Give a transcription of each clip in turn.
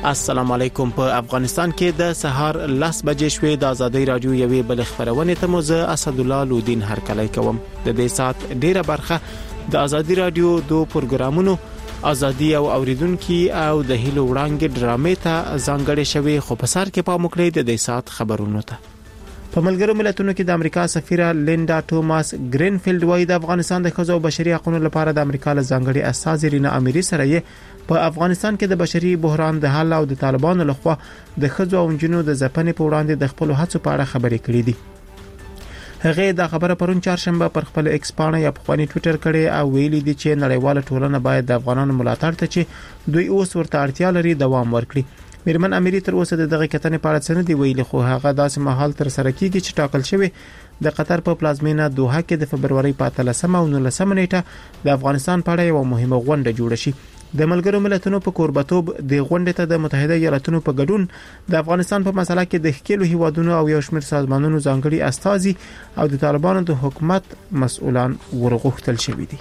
السلام علیکم. په افغانستان کې د سهار 10 بجې شوې د ازادي رادیو یوې بل خبرونه ته موزه اسد الله لودین هرکلی کوم. د دې سات ډیره برخه د ازادي رادیو دو پروګرامونو ازادي او اوریدونکو او د هیلو وړاندې ډرامې ته ځانګړې شوی خو په سر کې پام وکړئ د دې سات خبرونو ته. په ملګرو ملتونو کې د امریکا سفیره لیندا توماس گرینفیلد وايي د افغانستان د ښځو او بشري حقوقو لپاره د امریکا له ځانګړي اساس رینا اميري سره یې په افغانستان کې د بشري بحران د حل او د طالبانو لخوا د ښځو او نجونو د ځپنې په وړاندې د خپل هڅو په اړه خبرې کړې دي. هغه دا خبره پرون چهارشنبه پر خپل ایکس پاڼه یا په خپل ټوئیټر کړي او ویلي دي چې نړیواله ټولنه باید د افغانانو ملاتړ ته چې دوی اوس ورته اړتیا لري دوام ورکړي. میرمن اميري تر اوسه دغه کتنې په اړه څه نه دی ویلي، خو هغه داسې مهال تر سره کیږي چې ټاکل شوی د قطر په پلازمینه دوحه کې د فبرवरी په 13 او 19 نیټه د افغانستان په اړه یو مهمه غونډه جوړه شي. د ملګرو ملتونو په کوربتوب د غونډې ته د متحده ایالاتونو په ګډون د افغانستان په مسله کې د ښکېلو هیوادونو او یو شمېر سازمانونو ځانګړي استازي او د طالبانو د حکومت مسؤلان ورغښتل شوي دي.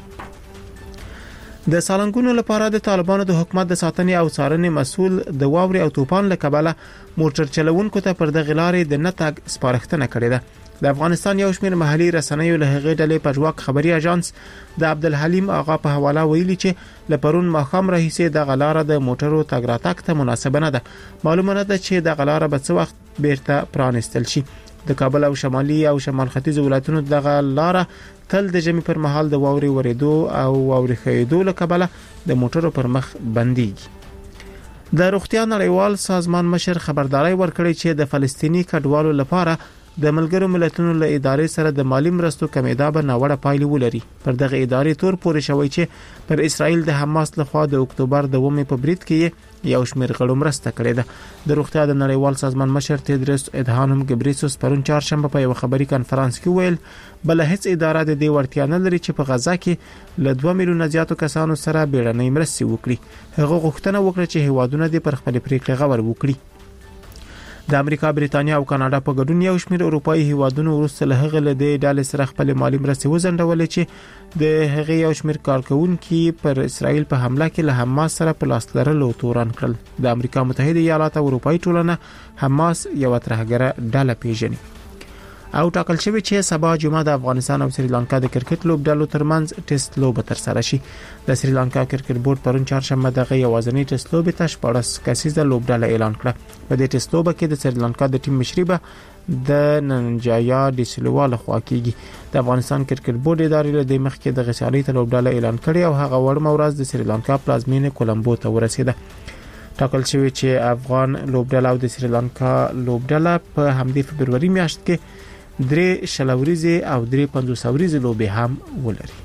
د سالنګونو لپاره د طالبانو د حکومت د ساتنې او څارنې مسؤل د واوري او طوفان له کبله موټر چلوونکو ته پر دغه لارې د نتګ سپارښتنه کړې ده. د افغانستان یو شمېر محلي رسنیو له هغې ډلې په ژواک خبري اژانس د عبدالحلیم آغا په حواله ویلي چې لپرون ماخام رئیسې د غلاره د موټرو تګ راتګ ته مناسبه نه ده. معلومه نه ده چې د غلاره به څه وخت بیرته پرانستل شي. د کابل او شمالي او شمال ختیځ ولایتونو دغه لاره تل د ژمي پر مهال د واوري ورېدو او واوري خېدو له کبله د موټرو پر مخ بنديږي. د روغتیا نړیوال سازمان مشر خبرداري ورکړی چې د فلسطینی کډوالو لپاره د ملګرو ملتونو له ادارې سره د مالی مرستو کمیدا به ناوړه پایلې ولري. پر دغه ادارې تور پورې شوی چې پر اسرائیل د حماس لخوا د اکتوبر د 2 په بریټ کې یو شمېر غړو مرسته کړې ده. د روغتیا د نړیوال سازمان مشر تدرس ادهانم ګبریسوس پرون چهارشنبه په یو خبري کانفرنس کې ویل بل هیڅ اداره د دې وړتیا نه لري چې په غزا کې له 2 میلیون زیاتو کسانو سره بیړنۍ مرستې وکړي. هغه غوښتنه وکړه چې هیوادونه د پر خپل پریکړې غور وکړي. د امریکا، بریتانیا او کاناډا په ګډون یو شمېر اروپایي هیوادونو وروسته له هغه له دې ډلې سره خپل مالی مرستې وزندولې چې د هغه یو شمېر کارکونکو پر اسرائیل په حمله کې له حماس سره په لاس لرلو تورن کړل. د امریکا متحده ایالات او اروپایي ټولنه حماس یو ترهګره ډله پیژني او ټاکل شوی چې سبا جمعه د افغانستان او سریلانکا د کرکټ لوبډلو ترمنځ ټیسټ لوبه تر سره شي. د سریلانکا کرکټ بورډ پرون چهارشنبه دغه یوازینی ټیسټ لوبه ته 14 کسیزه لوبډله اعلان کړه. په دې ټیسټ لوبه کې د سریلانکا د ټیم مشري به د ننجایا ډي سیلوا لخوا کیږي. د افغانستان کرکټ بورډ ادارې له دې مخکې د غسالي ته لوبډله اعلان کړي او هغه وړمه ورځ د سریلانکا پلازمینه کولمبو ته ورسېده. ټاکل شوی چې افغان لوبډله او د سریلانکا لوبډله په همدې فبرवरी میاشت کې 3 شلوريزه او 3 50 لوبې هم ولري.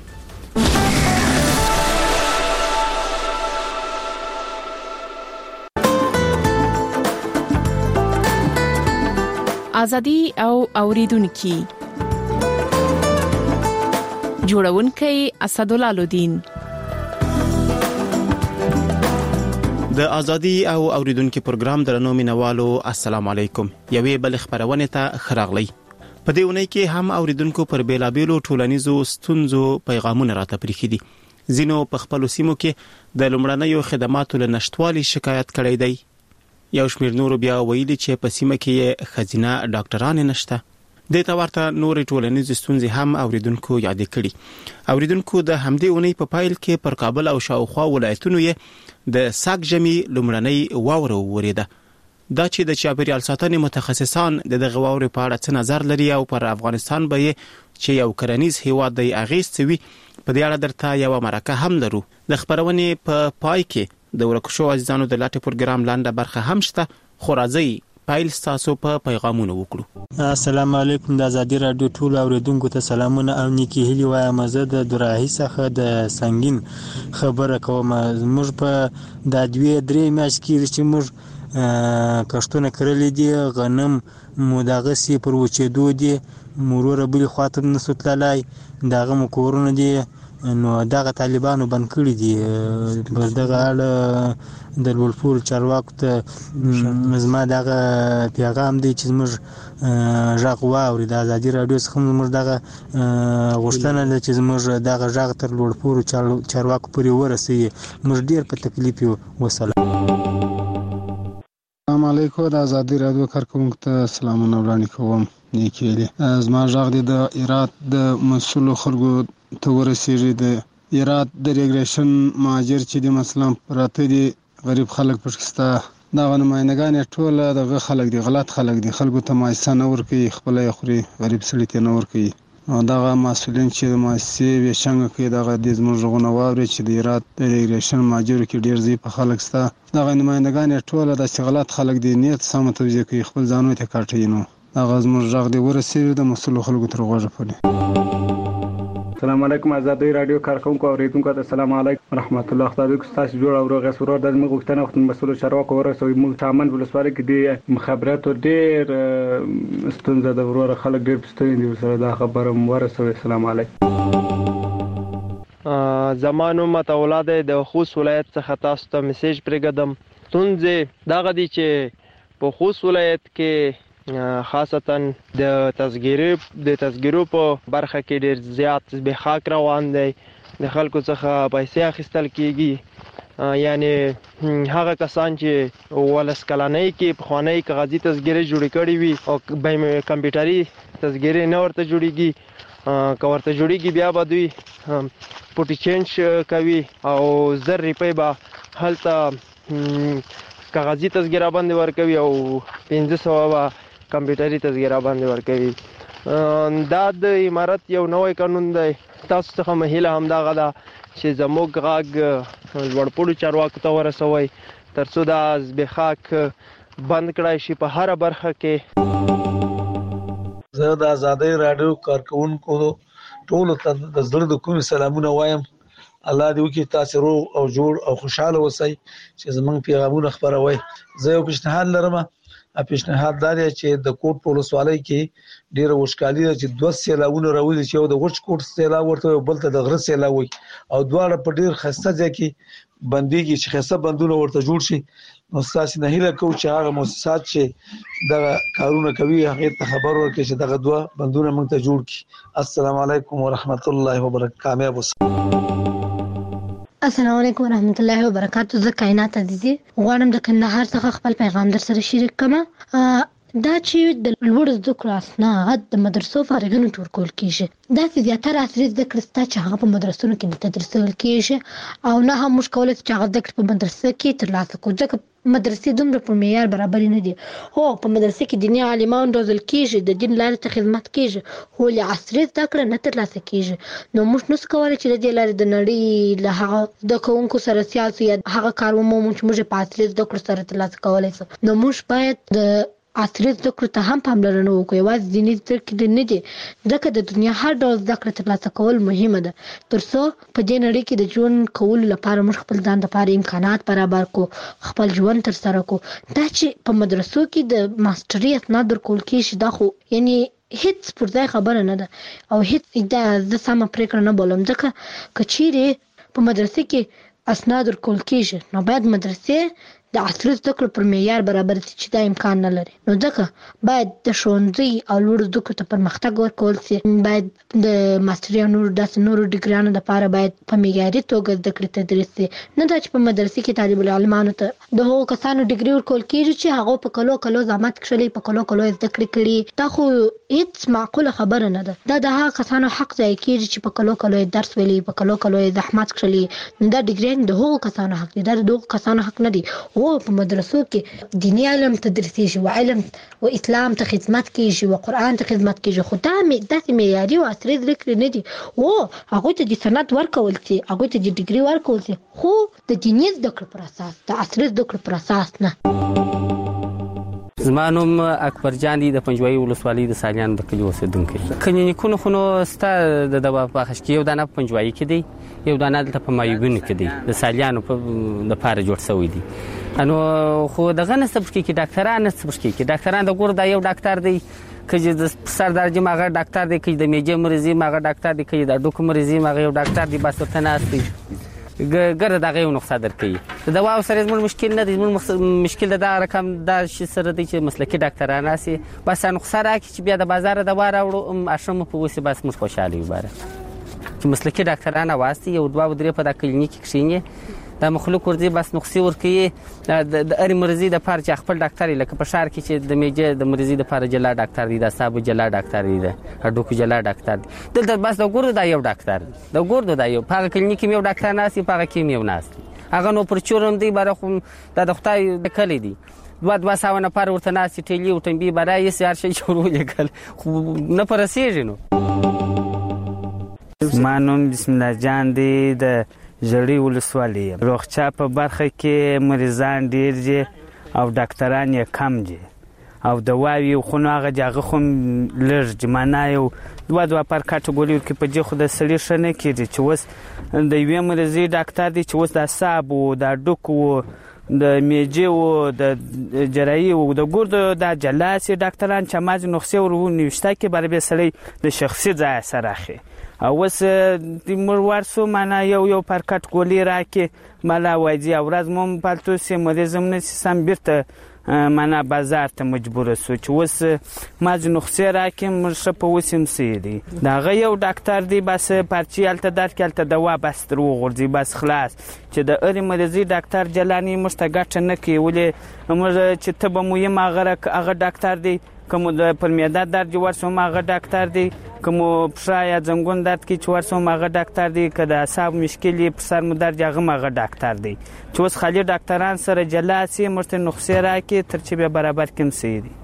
ازادي او اوریدونکو جوړونکي اسد الله لودین. د ازادي او اوریدونکو پروګرام درنو مینوالو السلام علیکم. یوې بل خبرونه ته خراغلی. په دې ونې کې هم اوریدونکو پر بیلابیلو ټولنیزو ستونزو پیغامونه راته پریخي دي. ځینو په خپل سیمو کې د لومړنیو خدماتو له نشټوالي شکایت کړی دی. یو شمېر نور بیا ویلي چې په سیمه کې خزینه ډاکټران نشته. د تورته نور ټولنیزو ستونزې هم اوریدونکو یاد کړي. اوریدونکو د همدې ونې په پایل کې پر کابل او شاوخوا ولایتونو یې د ساګ جمی لومړنۍ واوره وریده. دا چې د چاپیریال ساتنې متخصصان دغه واورې په اړه څه نظر لري او پر افغانستان به چې یو کرنیز هیواد دی اغیستوي په دې اړه درته یو مرکه هم لرو. د خبرونې په پای کې د ورکشو عزیزانو د لاټه پروګرام لاندې برخه هم شته. خو راځي پایل تاسو په پیغامونو وکړو. السلام علیکم. د ازادي رادیو ټول اوریدونکو ته سلامونه او نیکی هیلی وایم. زه د دراهي څخه د سنگین خبره کوم. موږ په د 2-3 میاشتې کې چې موږ کښتونه کړلې دي، غنم مو دغه سی پر وچېدو دي، مرور بل خاطر نسو تلای دغه مکورونه دي. نو دغه طالبانو بند کړی دي. پر دغه اړه د لوړپول چارواکو ته زما دغه پیغام دی چې موږ ژغ واوري. د ازادي رادیو څخه موږ دغه غوښتنه ده چې موږ دغه ژغ تر لوړپول چارواکو پورې ورسوي. موږ ډیر په تکلیف یو. وسلام. علیکم. د ازادي رادیو کارکونکو ته سلامونه وړاندې کوم. نیکی ویلي زما غږ د ایرات د مسؤلو خلکو ته ورسیږي. د ایرات د ریګریشن مهاجر چې د مثلا پراته دي غریب خلک پښستا دا نمائندگان ټول دغه خلک دي، غلط خلک دي، خلکو ته مایسه نه ورکوي، خپل خوري، غریب سړي ته نه ورکوي. دغه مسؤلین چې د مؤسسې وشنګ کوي دغه د زموږ غونه واوري چې د ایرات د ریګریشن ماجر کې ډیر زی په خلک ستا دغه نمائندگان ټول د غلط خلک دي، نیت سم توجیه کوي، خپل ځانو ته کاټي. نو دغه زموږ غږ دی ورسېږي د مسؤل خلکو تر غوږه پورې. السلام علیکم. ازادي رادیو کارکونکو او ریډونکو ته السلام علیکم ورحمت الله. خدای دې تاسو جوړ او روغ سرور د موږ غوښتنه وخت مسؤل چارواکو ورسوي. موږ تامن ولسوالۍ کې د مخابراتو ډیر ستونزه د ورور خلک ډیر پستوي دي سره دا خبره ورسوي. السلام علیکم. زمانو متولاد د خوست ولایت څخه تاسو ته میسج پرېږدم. ستونزې دغه دي چې په خوست ولایت کې خاصتا د تذکیرو په برخه کې ډیر زیات زبېښاک روان دی. د خلکو څخه پیسې اخیستل کیږي، یعنی هغه کسان چې ولس کلنۍ کې پخوانۍ کاغذي تذکیرې جوړې کړې وي او کمپیوټري تذکیرې نه ورته جوړېږي، که ورته جوړېږي بیا به دوی پوټي چینج کوي او 1000 روپۍ به هلته کاغذي تذکیره باندې ورکوي او 500 به کمپیوټري تذکیره باندې ورکوي. دا د امارت یو نوی قانون دی. تاسو څخه مهیله همدغه ده چې زموږ غږ لوړپوړو چارواکو ته ورسوئ ترڅو دا زبېښاک بند کړای شي په هره برخه کې. زه د ازادي رادیو کارکونکو ټولو ته د زړه د کومې سلامونه وایم. الله دې وکړي تاسو روغ او جوړ او خوشاله اوسئ چې زمونږ پیغامونه خپروي. زه یو پیشنهاد لرم. پیشنهاد دا دی چې د کوټ په ولسوالۍ کې ډیره وشکالي ده چې 2 سیلاونه راوځي چې یو د وچ کوټ سیلاب ورته بل ته د غره سیلاب وي او دواړه په ډیر خسته ځای کې بنديږي چې خسته بندونه ورته جوړ شي. نو تاسو نه هیله کوم چې هغه مؤسسات چې دا کارونه کوي هغه ته خبر ورکړي چې دغه دوه بندونه موږ ته جوړ کړي. السلام علیکم ورحمت الله وبرکاته. کامیاب اوسئ. السلام علیکم ورحمت الله وبرکاته. زه کائنات عزیزي غواړم د کندهار څخه خپل پیغام در سره شریک کړم. دا چې د لوړ زده کړو اسناد د مدرسو فارغینو ټول کیږي، دا چې زیاتره عصري زده کړې ستا چې هغه په مدرسونو کې نه تدریسول کیږي او نه هم موږ کولی چې هغه زده کړې په مدرسه کې ترلاسه کړو ځکه مدرسې دومره په معیار برابر نه دي. هو په مدرسې کې دیني عالمان روزل کیږي، د دین لارې ته خدمت کیږي، خو له عصري زده کړې نه ترلاسه کیږي. نو موږ نشو کولی چې د دې لارې د نړۍ له هغه زده کوونکو سره سیاسي یا هغه کار ومومو چې موږ په عصري زده کړو سره ترلاسه کولی سو. نو موږ باید د عصري زده کړو ته هم پاملرنه وکړو. یوازې دیني زده کړې نه دي ځکه د دنیا هر ډول زده کړه ترلاسه کول مهمه ده ترڅو په دې نړۍ کې د ژوند کولو لپاره موږ خپل ځان لپاره امکانات برابر کړو، خپل ژوند ترسره کړو. دا چې په مدرسو کې د ماستري اسناد ورکول کېږي دا خو یعنی هیڅ پر ځای خبره نه ده او هیڅ دا زه سمه پرېکړه نه بولم ځکه که چیرې په مدرسې کې اسناد ورکول کېږي نو باید مدرسې د عصري زده کړو پر معیار برابر شي چې دا امکان نه لري. نو ځکه باید د ښوونځي او لوړو زده کړو ته پرمختګ ورکول شي. باید د ماستري او نورو ډیګریانو لپاره باید په معیاري توګه زده کړې تدریس شي، نه دا چې په مدرسې کې طالب العلمانو ته د هغو کسانو ډیګري ورکول کېږي چې هغو په کلو زحمت کښلي، په کلو زده کړې کړي. دا خو هیڅ معقوله خبره نه ده. دا د هغه کسانو حق ځای کېږي چې په کلو درس ویلي، په کلو زحمت کښلي. دا ډیګریان د هغو کسانو حق دي، دا د هغو کسانو حق نه دي. په مدرسو کې دیني علم تدریسېږي او علم او اسلام ته خدمت کېږي او قرآن ته خدمت کېږي، خو دا داسې معیاري او عصري زده کړې نه دي. هغوی ته د سند ورکول شي، هغوی ته د ډیګري ورکول شي، خو د دیني زده کړو پر اساس، د عصري زده کړو پر اساس نه. زما نوم اکبر جان دی، د پنجوایي ولسوالۍ د سالیان د کلي اوسېدونکی. کلینیکونه خو نو ستا د دوا په بخش کې یو دانه په پنجوایي کې دی، یو دانه دلته په مایوبینو کې دی، د سالیانو لپاره جوړ شوی دی. نو خو دغه نه سبسکي کې ډاکټران نه سبسکي کې ډاکټران د ګور دا یو ډاکټر دی که د سر درجه ماغه ډاکټر دی، که د میجه مریضي ماغه ډاکټر دی، که د ډوکو مریضي ماغه یو ډاکټر دی. بس ورته ناست دی ګره دغه یو نقصه درکوي. د دوا سره زموږ مشکل نه دی، زموږ مشکل د رقم دا شي سره دی چې مسلکي ډاکټران راسي بس نقصه راکړي چې بیا د بازار دوا راوړو اشم په وسی بس موږ خوشاله یو باره چې مسلکي ډاکټران واسطي یو 2 درې په د کلینیک کې کښینی د مخلوق ورځي بس نقصي ورکوي د اړ مرزي د پاره چې خپل ډاکټر لکه په شهر کې چې د میجه د مرزي د پاره جلا ډاکټر دی د اعصاب جلا ډاکټر دی د هډوکو جلا ډاکټر دی دلته بس د ګردو دا یو ډاکټر دی د ګردو دا یو په کلینیک کې یو ډاکټر ناسي په کې یو ناسي هغه نو پر چورم دی بره خو د خدای کلی دی دوه ساو نفر ورته ناسي ټیلی او تنبی برای سیار شي شروع لیکل خو نه پرسیږي نو مانوم بسم الله جان دی د ژړی ولسوالۍ روغچا په برخه کې مریضان ډیر دي او ډاکټران یې کم دي او دواوی خو هغه جګه خو لږ جمانه یو دوه پر کټګوري کې په جې خو د سړي شنه کېږي چې وس د یوې مریضي ډاکټر دی چې وس د اعصاب او د ډوکو د میجه او د جراحي او د ګردو د جلاسي ډاکټران چې ماز نسخه ورنوشته کې برابر سړی د شخصي ځای سره اخی او وس د مرورسو معنا یو پر کټګوري راکې مالا وایي اورز مم پالتو سي مریضم نه سم بیرته معنا بازار ته مجبور سو چې وس ماز نسخه راکې مرشه په وسیم سي دی دا غي یو ډاکټر دی بس پرچی الته درکلته دوا بس درو غورځي بس خلاص چې د اړ مریضي ډاکټر جلانی مستګټ نه کی ولې موږ چې ته به مو یم هغه ډاکټر دی کوم د پرمیاده درد ورسوم هغه ډاکټر دی کوم پښه یا زنګون درد کې چې ورسوم هغه ډاکټر دی که د اعصاب مشکل یې پر سر مو درد هغه ډاکټر دی چې اوس خالي ډاکټران سره جلا سي مرته نسخه راکې تر چې به برابر کم سي دي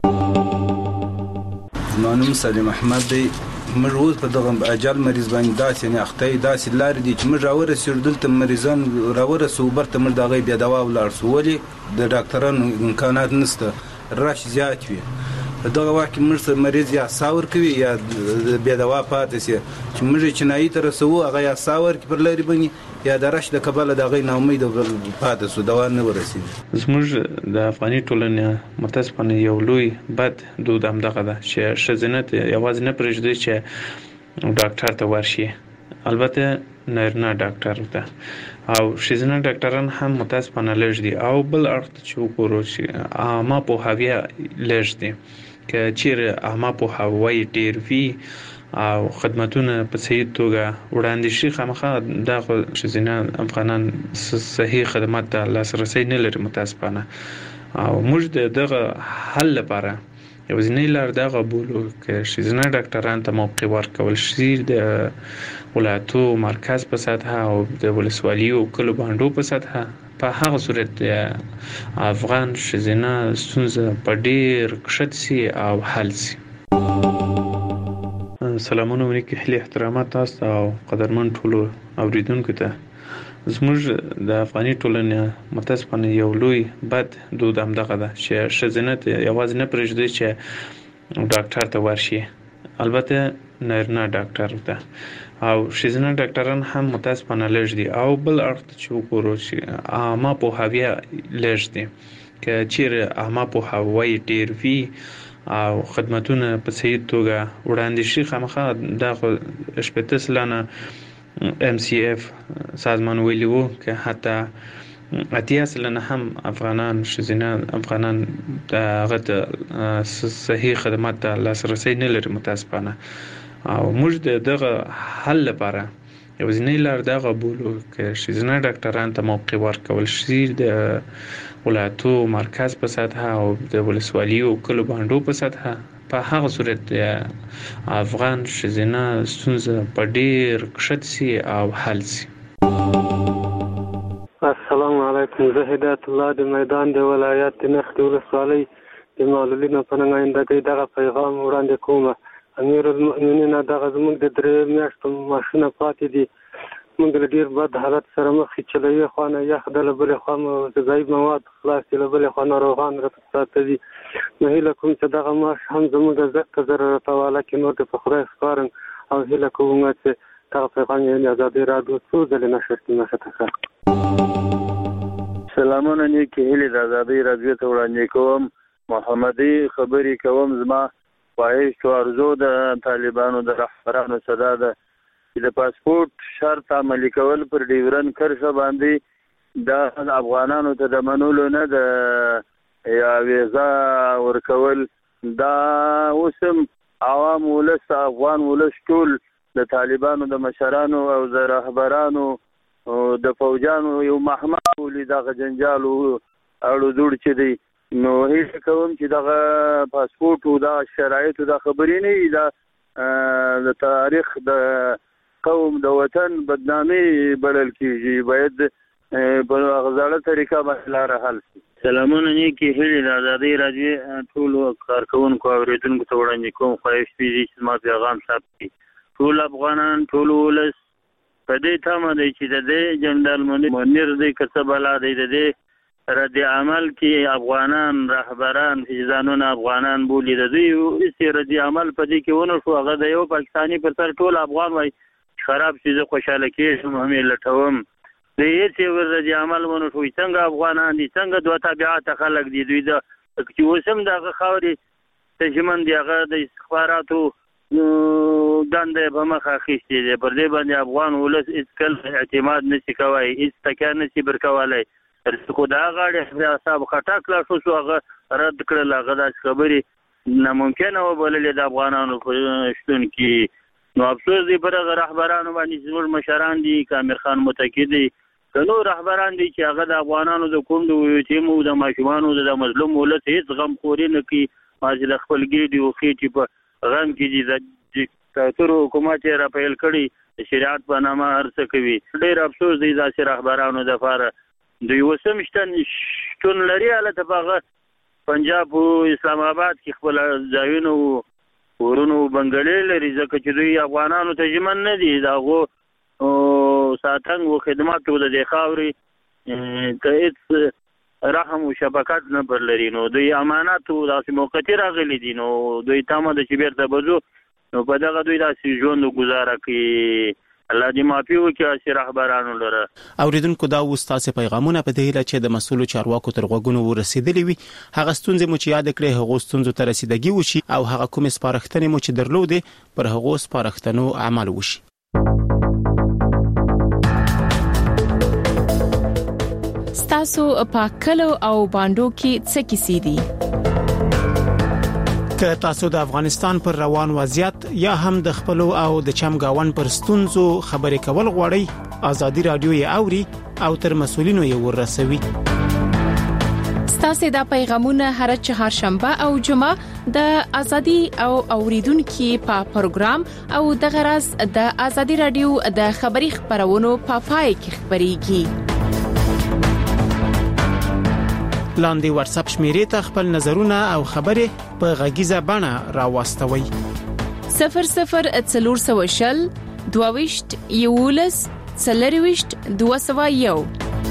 نوم سلیم احمد دی موږ اوس په دغه اجل مریض باندې داسې نه اخته داسې لار دي چې موږ راورسېږو دلته مریضان راورسو برته موږ دغه بیا دوا ولاړ سو ولې د ډاکټرانو امکانات نشته رش زیات وي په دغه وخت کې موږ مریض یا ساور کوي یا بیا دوا پاتې سي چې موږ چنایي ته رسو هغه یا ساور کې پر لري باندې یا د رش د کبله د غي ناامید پاتې سو دوا نه ورسېږي زموږ د افغاني ټولنې متاسفانه یو لوی بد دود هم دغه ده چې ښځینه یوازې نه پرېږدي چې ډاکټر ته ورشي البته نارینه ډاکټر ته او ښځینه ډاکټران هم متاسفانه لږ دي او بل اړخ چې وګورو چې عامه پوهاوی لږ دي که چیرې عامه پوهاوی ډېر وي او خدمتونه په صحیح توګه وړاندې شي خامخا دا خو ښځینه افغانان صحیح خدمات ته لاسرسی نه لري متاسفانه او موږ دغه حل لپاره یوازینۍ لار دغه بولو که ښځینه ډاکټران ته موقع ورکول شي د ولایتو مرکز په سطحه او د ولسوالیو کلو بانډو په سطحه په هغه صورت د افغان ښځینه ستونزه په ډیر کښت سي او حل سي سلامونه ولیکي هلي احترامات تاسو او قدرمن ټولو اوریدونکو ته زموږ د افغاني ټولنې متاسفانه یو لوی بد دود هم دغه ده چې ښځینه یوازې نه پرېږدي چې ډاکټر ته ورشي البته نارینه ډاکټر ته او ښځینه ډاکټران هم متاسفانه لږ دي او بل اړخ چې وګورو چې عامه پوهاوی لږ دي که چیرې عامه پوهاوی ډېر وي او خدمتونه په صحیح توګه وړاندې شي خامخا دا خو 80% MCF سازمان ویلي وو که حتی 80% هم افغانان ښځینه افغانان دغه صحیح خدمات ته لاسرسی نه لري متاسفانه او موږ دغه حل لپاره یوازینۍ لار دغه بولو که ښځینه ډاکټران ته موقع ورکول شي د ولایتو مرکز په سطحه او د ولسوالیو کلو بانډو په سطحه په هغه صورت د افغان ښځینه ستونزه په ډیر کښت سي او حل سي السلام علیکم زه هدایت الله د میدان د ولایت د نخت ولسوالۍ د معلولینو په نمایندګۍ دغه پیغام وړاندې کوم امیر المؤمنین دغه زموږ د 3 میاشتو ماشونه پاتې دي موږ له ډیر بد حالت سره مخ چې له یو خانه یخ د بلې خوا غذایي مواد خلاص له بلې خوا ناروغان راته دي نو هیله کوم چې دغه ماش هم زموږ زړه ضرر تواله کې نور د خدای سپارم او هیله کوم چې دغه پیغام یې آزادي راډیو څو ځلې نشر کړي سلامونه نیکې هیلې د آزادۍ راډیو ته وړاندې کوم محمدي خبرې کوم زما خواهش او ارزو د طالبانو د رهبرانو صدا ده چې د پاسپورت شرط عملي کول پر ډیورن کرښه باندې د افغانانو ته د منلو نه د یا ویزا ورکول دا اوسم عوام ولس افغان ولس ټول د طالبانو د مشرانو او د رهبرانو د فوجانو یو محمد ولې دغه جنجال اړو دوړ چې دی نو هیڅ کوم چې دغه پاسپورت او د شرایط د خبرې نه دا د تاریخ د قوم د وطن بدنامي بلل کیږي باید په غزاله طریقه باندې لار حل شي. سلامونه نیکی هیله د آزادۍ راډیو ټول کارکونکو اوریدونکو ته وړاندې کوم خواهش دی چې ما پیغام ثبت کړي. ټول افغانان ټول ولس په دې تمه دی چې د جنرال منیر دی کسب بلا دی د رد عمل کې افغانان رهبران ځانونه افغانان بولی د دوی رد عمل په دې کې ونه شو هغه د یو پاکستاني پر سر ټول افغان وای خراب شي زه خوشاله کېږم همې لټوم د هیڅ رد عمل ونه شو څنګه افغانان دي څنګه دوه تابعات خلک دي دوی د چې وسم دغه خاوري تجمن دی هغه د استخباراتو دنده په مخه اخیستې ده پر دې باندې افغان ولس هیڅ کله اعتماد نشي کوي هیڅ تکیه نشي برکولای خو دا غاړي حساب خټک لا شو هغه رد کړل هغه د خبرې ناممکنه وبللې د افغانانو شتون کې نو افسوس دی پر رهبرانو باندې زموږ مشران دي کامر خان متکی دي نو رهبران دي چې هغه د افغانانو د کوم د یتیمو د ماشومانو د مظلوم ولس هیڅ غم خوري نه کوي ماځ د خپل ګیډي او خېټي په غم کې دي د دیکتاتور حکومت را پیل کړي شریعت په نامه هرڅه کوي ډېر افسوس دی داسې رهبرانو د لپاره دوی وسم شتون لري البته په پنجاب او اسلام آباد کې خپل ځایونه ورونو بنگلې لري ځکه چې دوی افغانانو ته ژمن نه دي داغو ساتنګ او خدمات د خاوري ته هیڅ رحم او شفقت نه برلري نو دوی امانات او داسې موقتی راغلي دي نو دوی تامه د چې بیرته بزو نو په دغه دوی داسې ژوند گزاره کوي الله دې معافي وکړي چې رهبرانو لره. اوریدونکو دا وستاسو پیغامونه په دې لچې د مسؤل چارواکو تر غوګونو ورسېدلې وي هغه ستونزې مو چې یاد کړې هغه ستونزو ته رسیدګي وشي او هغه کوم سپارښتنې مو چې درلودې پر هغه سپارښتنو عمل وشي. ستاسو پاکلو او باندو کې څه کیسې دي؟ که تاسو د افغانستان پر روان وضعیت یا هم د خپل او د چمګاون پر ستونزو خبرې کول غواړئ آزادي رادیو یې اوري او تر مسؤلینو یې ورسوي. ستاسو د پیغامونه هر چهارشنبه او جمعه د آزادي او اوریدونکو په پروګرام او د غرض د آزادي رادیو د خبري خبرونو په پای کې خبريږي. لاندې واتس اپ شمیرې ته خپل نظرونه او خبرې په غږیزه بڼه راوستوي 0040 22 یولس 40 201.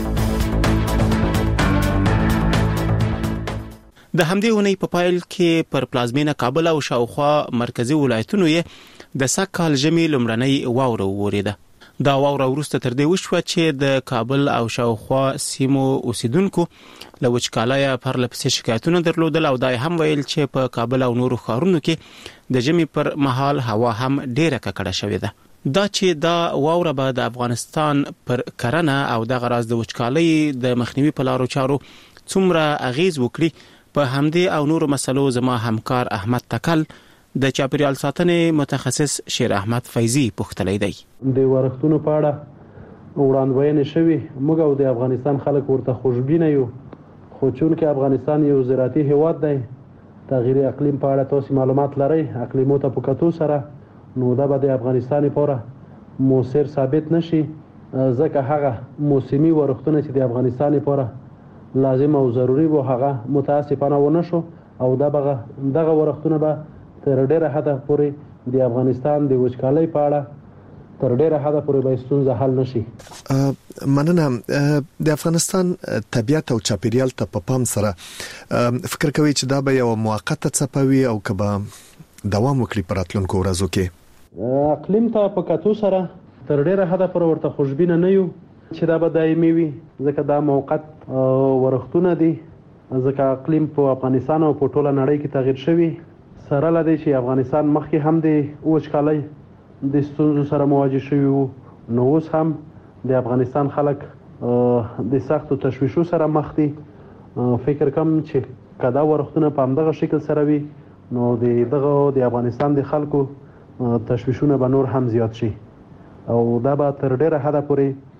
د همدې ونې په پایل کې پر پلازمینه کابل او شاوخوا مرکزی ولایتونو یې د سکهال ژمي لمړنۍ واوره وریده. دا واوره وروسته تر دې وشوه چې د کابل او شاوخوا سیمو اوسیدونکو له وچکالۍ پر لپسې شکایتونه درلودل او دا هم ویل چې په کابل او نورو ښارونو کې د ژمي پر مهال هوا هم ډیره ککړه شوې ده. دا چې دا واوره به د افغانستان پر کرنه او د غراض د وچکالۍ د مخنیوي په لارو چارو څومره اغیز وکړي په همدې او نورو مسلو زما همکار احمد تکل د چاپیریال ساتنې متخصص شیر احمد فیضی پوښتلی دی. د ورښتونو په اړه وړاندوینې شوې موږ او د افغانستان خلک ورته خوشبینه یو خو چونکې افغانستان یو زراعتي هیواد دی تغییر اقلیم په اړه تاسو معلومات لرئ اقلیمو ته په کتو سره نو دا به د افغانستان لپاره موثر ثابت نشي ځکه هغه موسمي ورښتونه چې د افغانستان لپاره لازم او ضروری وو هغه متاسفانه ونه شو او دغه ورښتونه به تر ډیره حده پورې د افغانستان د وچکالۍ په اړه تر ډیره حده پورې به ستونزه حل نشي. مننه. د افغانستان طبیعت او چاپیریال ته په پام سره فکر کوي چې دا به یو موقته څپوي او کبه دوام وکړي په راتلونکو ورځو کې. اقلیم ته په کتو سره تر ډیره حده پورې ورته خوشبینه نه یو چې دا به دایمي وي ځکه دا موقت ورښتونه دي ځکه اقلیم په افغانستان او په ټوله نړۍ کې تغیر شوی سره لدی چې افغانستان مخکې هم د وچکالۍ د ستونزو سره مواجه شوی وو نو اوس هم د افغانستان خلک د سختو تشویشو سره مخ دي. فکر کوم چې کدا ورښتونه په همدغه شکل سره وي نو د افغانستان د خلکو تشویشونه به نور هم زیات شي او دا به تر ډیره حده پورې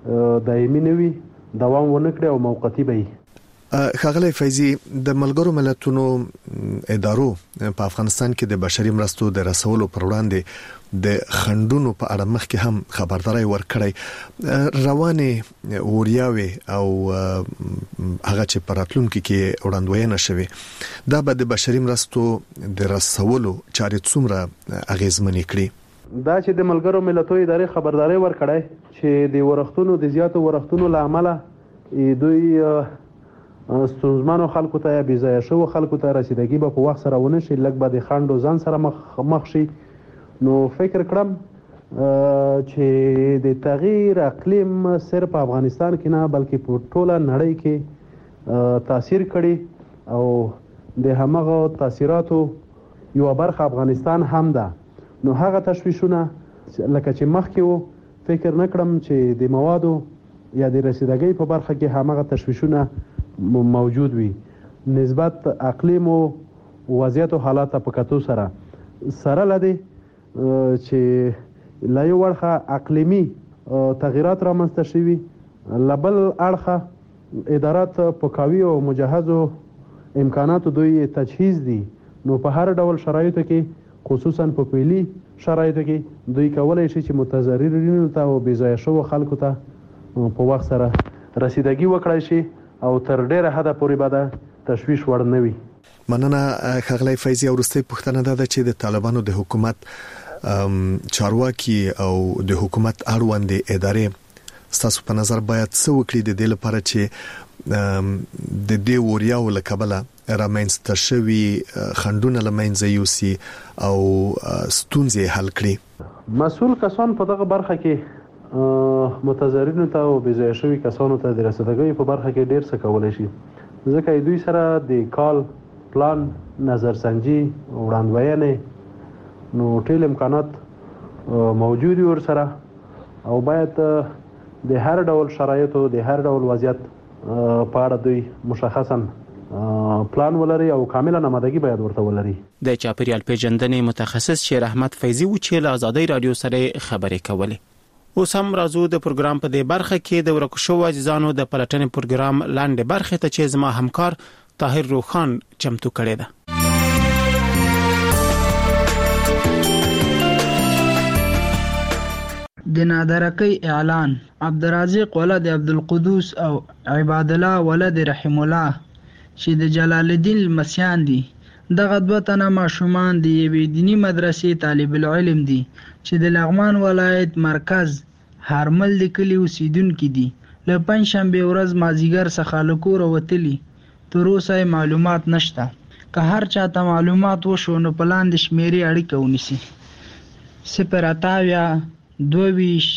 دایمي نه وي، دوام ونه کړي او موقتی به وي. ښاغلی فیضي، د ملګرو ملتونو ادارو په افغانستان کې د بشري مرستو د رسولو پر وړاندې د خنډونو په اړه مخکې هم خبرداري ورکړی، روانې وریاوي او هغه چې په راتلونکي کې وړاندوینه شوي، دا به د بشري مرستو د رسولو چارې څومره اغیزمنې کړي؟ دا چې د ملګرو ملتونو ادارې خبرداري ورکړی چې د ورښتونو د زیاتو ورښتونو له امله دوی ستونزمنو خلکو ته یا بې ځایه شوو خلکو ته رسیدګي به په وخت سره ونه شي، لږ به د خنډ و ځان سره مخ شي. نو فکر کړم چې د تغییر اقلیم صرف په افغانستان کې نه بلکې په ټوله نړۍ کې تاثیر کړي او د همغه تاثیراتو یوه برخه افغانستان هم ده. نو هغه تشویشونه لکه چې مخکې وو، فکر نه کړم چې د موادو یا د رسیدګۍ په برخه کې همغه تشویشونه موجود وي. نسبت اقلیم او وضعیت او حالات په کتو سره لدی چې لا یو ورخه اقلیمی تغیرات رامنځته شوي، لبل اړخه ادارات په قوي او مجهزو امکاناتو دوی تجهیز دي. نو په هر ډول شرایطو کې خصوصا په پیلي شرایطو کې دوی کولای شي چې متضررینو ته او بې ځایه شوو خلکو ته په وخت سره رسیدګي وکړای شي او تر ډیره حده پورې به د تشویش وړ نه وي. مننه ښاغلی فیضي. وروستۍ پوښتنه دا ده چې د طالبانو د حکومت چارواکي او د حکومت اړوندې ادارې ستاسو په نظر باید څه وکړي د دې لپاره چې د دې وریاو له کبله رامنځته شوي خنډونه له منځه یوسي او ستونزې حل کړي؟ مسؤل کسان په دغه برخه کې متضررینو ته او بې ځایه شوي کسانو ته د رسیدګۍ په برخه کې ډېر څه کولی شي، ځکه دوی سره د کال پلان، نظرسنجي، وړاندوینې نو ټول امکانات موجود وي ورسره، او باید د هر ډول شرایطو د هر ډول وضعیت په اړه دوی مشخصا پلان ولري او کاملا آمادګي باید ورته ولري. د چاپیریال پیژندنې متخصص شیر احمد فیضي و چې له آزادۍ رادیو سره خبرې کولې. اوس هم راځو د پروګرام په دې برخه کې د ورکو شوو عزیزانو د پلټنې پروګرام لاندې برخه ته چې زما همکار طاهر روخان چمتو کړی ده. د نادرکۍ اعلان. عبدالرزاق ولد عبدالقدوس او عباد الله ولد رحم الله چې د جلال الدین المسیان دي، دغه دوه تنه ماشومان د یوې دینی مدرسې طالب العلم دي چې د لغمان ولایت مرکز هرمل د کلي اوسیدونکي دي. له پنجشنبې ورځ مازدیګر څخه له کوره وتلي، تر اوسه معلومات نشته. که هر چاته معلومات وشو نو په لاندې شمیرې اړیکه ونیسي: 0 22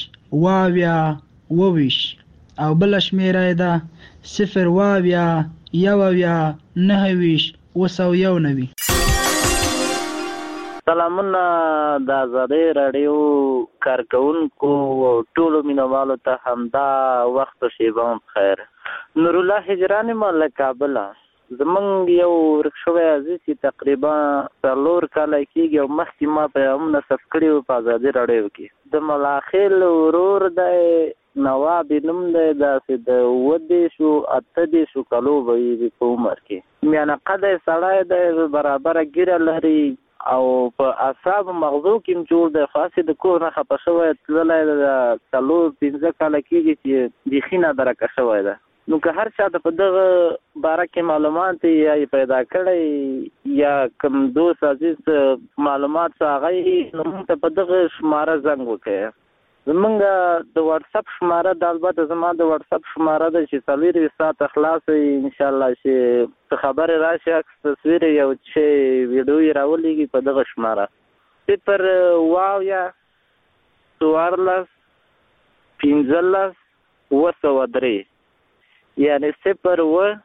22 او بل شمیره ده 0 19 9 سلامونه د آزادۍ رادیو کارکونکو او ټولو مینوالو ته همدا وخت او شیبه بخیر. نور الله هجران مله کابل. زمونږ یو ورک شوی عزیز چې تقریبا 4 کاله کېږي او مخکې ما په هم نصب کړي و په آزادۍ رادیو کې. د ملاخیل ورور دی نواب نوم دی، داسې د 28 کالو به وي په عمر کې. میانه قده سړی دی، برابره ګیره لري او په اعصاب مغزو کې جوړ دی. خاصې د کور نه خفه شوی تللی د 4-5 کاله کېږي چې بیخي نادرکه شوی ده. نو که هر چا ته په دغه باره کې معلومات یا پیدا کړی یا کوم دوست عزیز معلومات څه هغه نو موږ ته په دغه شماره زنګ وکړئ. زمونږ د واتساپ شماره د البته زما د واتساپ شماره ده چې 24 ساعته خلاص وي انشاءالله چې څه خبرې راشي عکس تصویر یو چې ویډیو یې راولېږي په دغه شماره 0 یعنی 0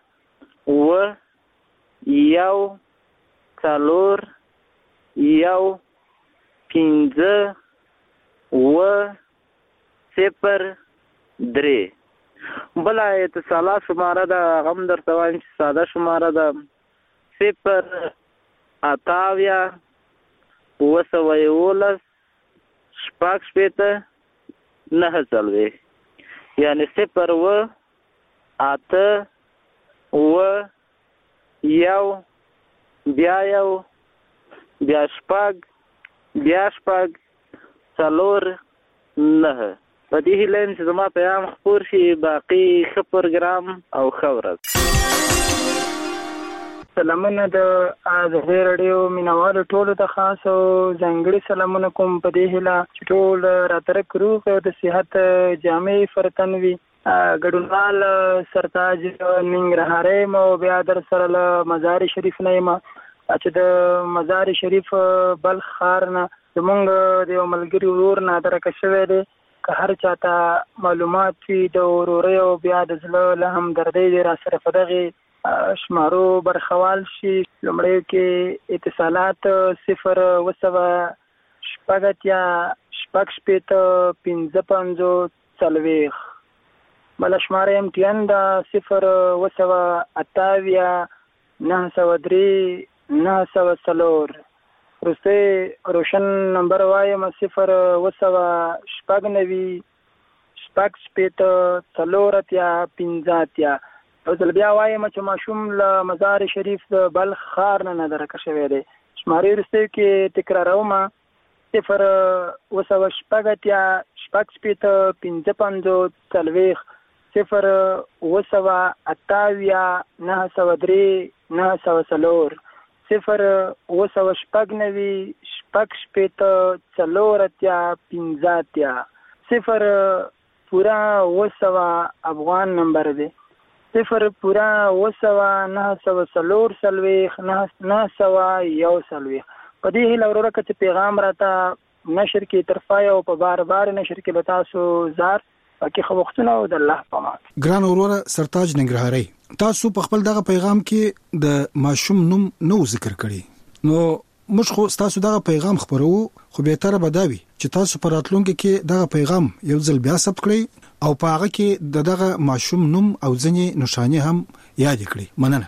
0 بلا اتصالات شماره ده غم در توان چې ساده شماره ده 0 9 یعنی 0 و 8 و 1 بیا 1 بیا 6 بیا 6 4 9. په دې هیله چې زما پیغام خپور شي. باقي ښه پروګرام او ښه ورځ. سلامونه د آزادۍ راډیو مینوالو ټولو ته خاص او ځانګړي سلامونه کوم په دې هیله چې ټول راترک روغ او د صحت جامع فرتن وي. ګډونوال سرتاج ننګرهاري مو بیا در سره له مزار شریف نه یم چې د مزار شریف بلخ ښار نه زمونږ د یو ملګري ورور نادرکه شوی دی. که هر چاته معلومات وي د ورورۍ او بیا د زړه له همدردۍ دی را سره په دغې شمارو برخوال شي. لومړی کې اتصالات 0 و 7 15 40. بله شماره MTN دا 0 و 7 903 904. وروستی روشن نمبر وایم 0 و 7 9 15. او ځل بیا وایم چې ماشوم له مزار شریف د بلخ ښار نه نادرکه شوی دی. شمارې وروستیو کې تکراروم 0 و 7 15 40 0 و 7 903 904 0 و 7 0 پورا و 7 افغان نمبر دی. 0 پورا و 7 904 901. په دې هیله وروره که چې پیغام راته نشر کې طرفای او په بار بار نشر کې به تاسو زار پکې خو وختونه او د الله په امان. ګران وروره سرتاج ننګرهاري، تاسو په خپل دغه پیغام کې د ماشوم نوم نو ذکر کړی، نو موږ خو تاسو دغه پیغام خبرو خو به تر بداوي چې تاسو پر راتلونکي کې دغه پیغام یو ځل بیا ثبت کړئ او په هغه کې دغه ماشوم نوم او ځینې نشانه هم یاد کړئ. مننه.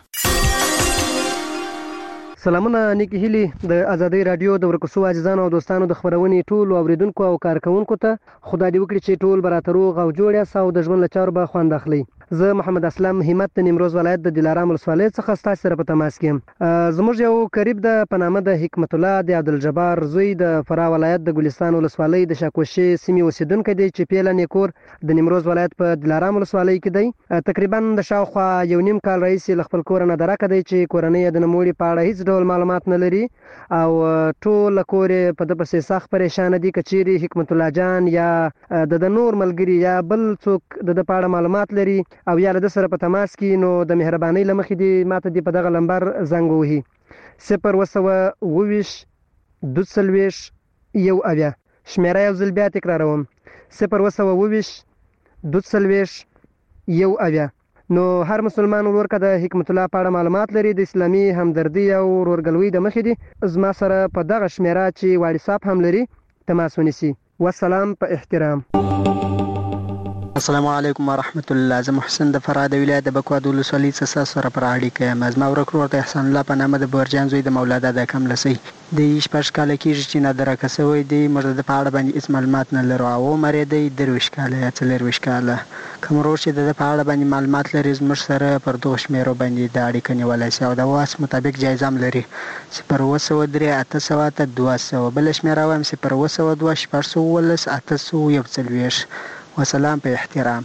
سلامونه نیکی هیلی د آزادۍ رادیو د ورکوسو عزیزانو او دوستانو د خبرونې ټول اوریدونکو او کارکونکو ته خدای دې وکړي چې ټول براتروغ او جوړ یاست او د ژوند له چارو به خوند اخلي. زه محمد اسلام همت د نیمروز ولایت د دلارام ولسوالۍ څخه ستاسو سره په تماس کې یم. زموږ یو قریب د پنامه د حکمت الله د عبدالجبار زوی د فراه ولایت د ګلستان ولسوالۍ د شاکوشي سیمې اوسیدونکی دی چې پیله نیکور د نیمروز ولایت په دلارام ولسوالۍ کې دی. تقریبا د شاوخوا یو نیم کال رئیس له خپل کور نه درکه دی چې کورنۍ د نموړي په اړه هیڅ ډول معلومات نه لري او ټول کور په د پسې سخت پریشان دي. کچيري حکمت الله جان یا د نور ملګری یا بل څوک د پاړه معلومات لري او یا د سره په تماس کې، نو د مهرباني لمخې دی ماته دی په دغه لمبر زنګ وهي 0 و 7 22 یو اویا. شمیره یو ځل بیا تکراروم 0 و 7 22 یو اویا. نو هر مسلمان ورور که د حکمت الله په اړه معلومات لري د اسلامي همدردي او ورورګلوي د مخې دی زما سره په دغه شمیره چې واتساپ هم لري تماس ونیسي. والسلام په احترام. السلام علیکم ورحمت الله. زه محسن د فراه د ولایت د بکواد ولسوالۍ څخه سره پر اړیکه یم. زما ورور ته احسان الله په نامه د بورجان زوی د مولانا د کم لسی د 14 کال کېږي چې نادرکه شوی دی. موږ د په اړه باندې هیڅ معلومات نه لرو او عمر یې دی 23 کاله یا 24 کاله. کوم ورور چې د په اړه باندې معلومات لري زموږ سره پر دغه شمیرو باندې د اړیکه نیولای شي او د واس مطابق جایزه هم لري 0 و 7 800 200. بل شمیره وایم 0 و 7 411 841. وسلام په احترام.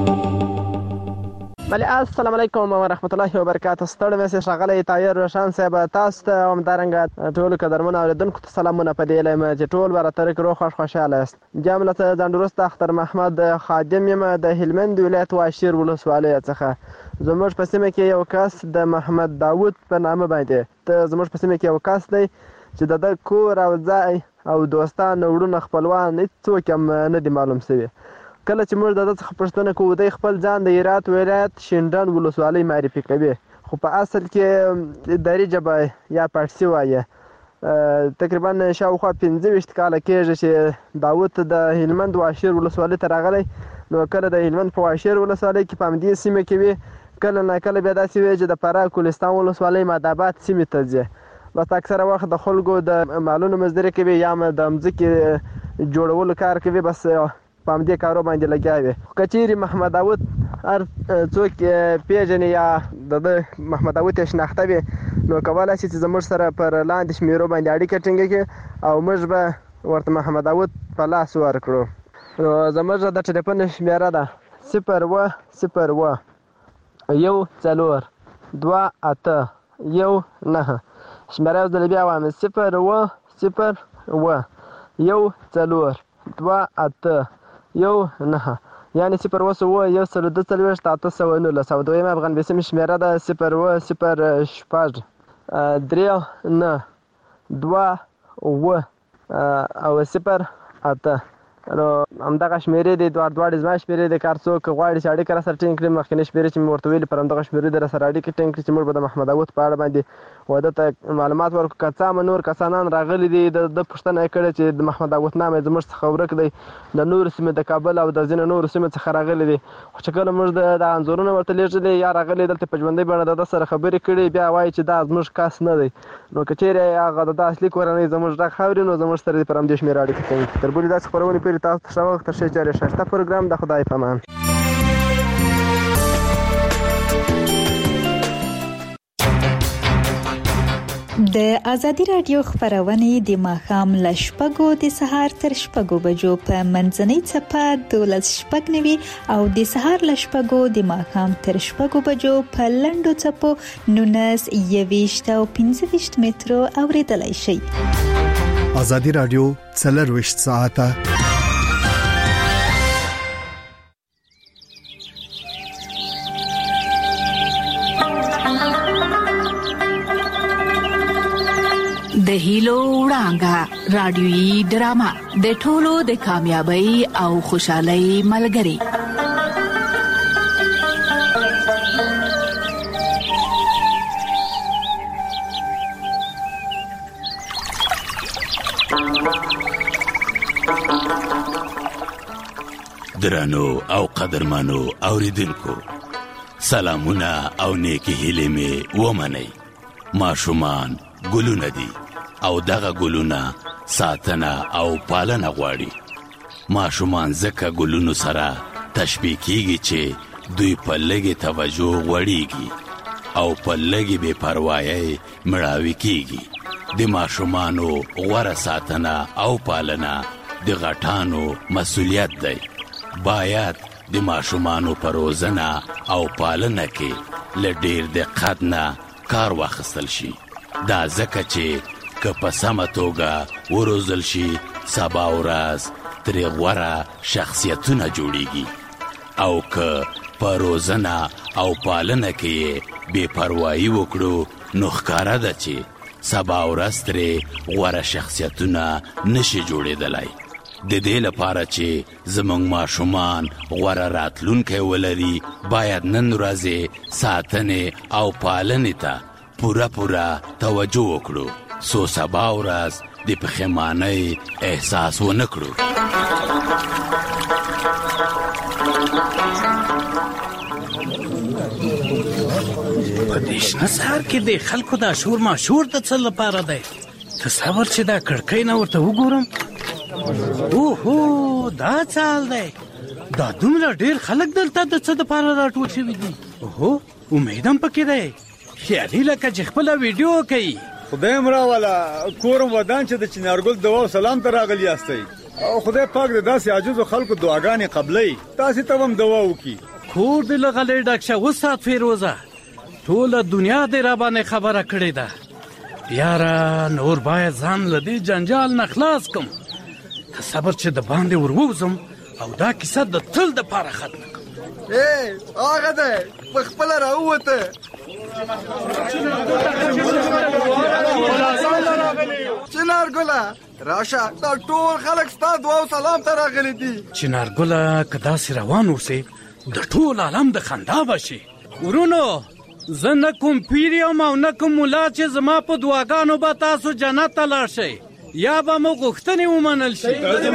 بله السلام علیکم ورحمت الله وبرکاته. ستړی مې ښاغلی طاهر روشن صاحب تاسو ته همدارنګه ټولو قدرمنو اورېدونکو ته سلامونه په دې هیله یم چې ټول به راترک روغ خوښ خوشحاله یاست. بیا هم له ځانډروسته اختر محمد خادم یم د هلمند ولایت واشیر ولسوالۍ څخه. زموږ په سیمه کې یو کس د محمد داود په نامه باندې زموږ په سیمه کې یو کس دی چې د ده کور او ځای او دوستان وروڼه خپلوان هېڅوک هم نه دي معلوم شوي. کله چې موږ د ده څخه پوښتنه کوو دی خپل ځان د هرات ولایت شینډنډ ولسوالۍ معرفي کوي، خو په اصل کې دري ژبه یا پارسي وایي. تقریبا شاوخوا 25 کاله کېږي چې داود د هلمند واشیر ولسوالۍ ته راغلی. نو کله د هلمند په واشیر ولسوالۍ کې په همدې سیمه کې وي، کله ناکله بیا داسې وي چې د فراه ګلستان ولسوالۍ ماداباد سیمې ته ځي. بس اکثره وخت د خلکو د مالونو مزدوري کوي یا د مځکې جوړولو کار کوي. بس په همدې کارو باندې لګیا وي. که چیرې محمد داود هر څوک پیژني یا د محمد داود یې شناخته وي نو کولی شي چې زموږ سره پر لاندې شمیرو باندې اړیکه ټینګه کړي او موږ به ورته محمد داود په لاس ورکړو. نو زموږ د ټلیفون شمیره ده 010 1 4 2 8 1 9. شمیره یو ځل بیا وایم 010 1 4 2 8 1 9 یعنې 010 142 819 او دویمه افغان بیسیم شمیره ده 0 0 6 3 9 2 او 0 8. نو همدغه شمیرې دي دواړې زما شمیرې دي. که هر څوک غواړي چې اړیکه راسره ټینګ کړي مخکینۍ شمیرې چې مې ورته ویلي پر همدغه شمیرې دې راسره اړیکې ټینګ کړي چې موږ به د محمد داود په اړه باندې واده ته معلومات ورکړو. که څه هم نور کسانان راغلي دي د پوښتنه یې کړې چې د محمد داود نام یې زموږ څخه ورک دی د نورو سیمې د کابل او د ځینو نورو سیمو څخه راغلي دي. خو چې کله موږ د انځورونه ورته لیږلي یا راغلي دلته په ژوندۍ بڼه د ده سره خبرې کړي بیا وایي چې دا زموږ کس نه دی. نو که چیرې هغه د اصلي کورنۍ زموږ غږ اوري نو زموږ سره دې پر همدې شمېره اړیکه ټینګ کړي. تر بلې داسې خپرونې پورې تاسو ته ښه وخت. تر ښې چارې ښایسته پروګرام د خدای په امان. د ازادي راډیو خبرونه د ماښام له 6 د سهار تر 6 بجو په منځنۍ چپه 12:09 او د سهار له 6 د ماښام تر 6 بجو په لنډو چپو 19 او 15 مترو اوریدلای شئ. ازادي راډیو 24 ساعته د هیلو وړانګه رادیويي ډرامه د ټولو د کامیابی او خوشحالۍ ملګری. درنو او قدرمنو اوریدونکو سلامونه او نیکی هیلې مې ومنئ. ماشومان ګلونه دي او دغه ګلونه ساتنه او پالنه غواړي. ماشومان ځکه ګلونو سره تشبیه کیږي چې دوی په لږې توجه غوړیږي او په لږې بې پروایۍ مړاوي کیږي. د ماشومانو غوره ساتنه او پالنه د غټانو مسؤلیت دی. باید د ماشومانو په روزنه او پالنه کې له ډېر دقت نه کار واخیستل شي. دا ځکه چې که په سمه توګه وروزل شي سبا ورځ ترې غوره شخصیتونه جوړیږي او که په روزنه او پالنه کې بې پروایي وکړو نو ښکاره ده چې سبا ورځ ترې غوره شخصیتونه نشي جوړېدلی. د دې لپاره چې زموږ ماشومان غوره راتلونکی ولري باید نن ورځې ساتنې او پالنې ته پوره توجه وکړو څو سبا ورځ د پښیمانۍ احساس ونه کړو. په دې شنه سهار کې د خلکو دا شور ماشور د څه لپاره دی؟ تصور چې دا کړکۍ نه ورته وګورم. اوهو دا څال دی. دا دومره ډېر خلک دلته د څه دپاره راټول شوي دي؟ اوهو امید هم پکې دی. خیالي لکه چې خپله ویډیو کوي. خدای مراواله کورم ودان چې د چنارګل دعا او سلام ته راغلي یاستئ او خدای پاک د داسې عاجزو خلکو دعاګانې قبلوي. تاسې ته هم دعا وکړي. کور دې له غلې ډک شه. وسات فیروزه ټوله دنیا دې را باندې خبره کړې ده. یاره نور باید ځان له دې جنجال نه خلاص کم. صبر چې د باندې ورووزم او دا کیسه د تل دپاره ختمه کړم. هغه دی په خپله راووته. چنارګله راشه دا ټول خلک ستا دعا او سلام ته راغلي دي. چنارګله که داسې روان اوسې د ټول عالم د خندا به شي. ورونو زه نه کوم پیر یم او نه کوم ملا چې زما په دعاګانو به تاسو جنت ته لاړ شئ یا به مو غوښتنې ومنل شي.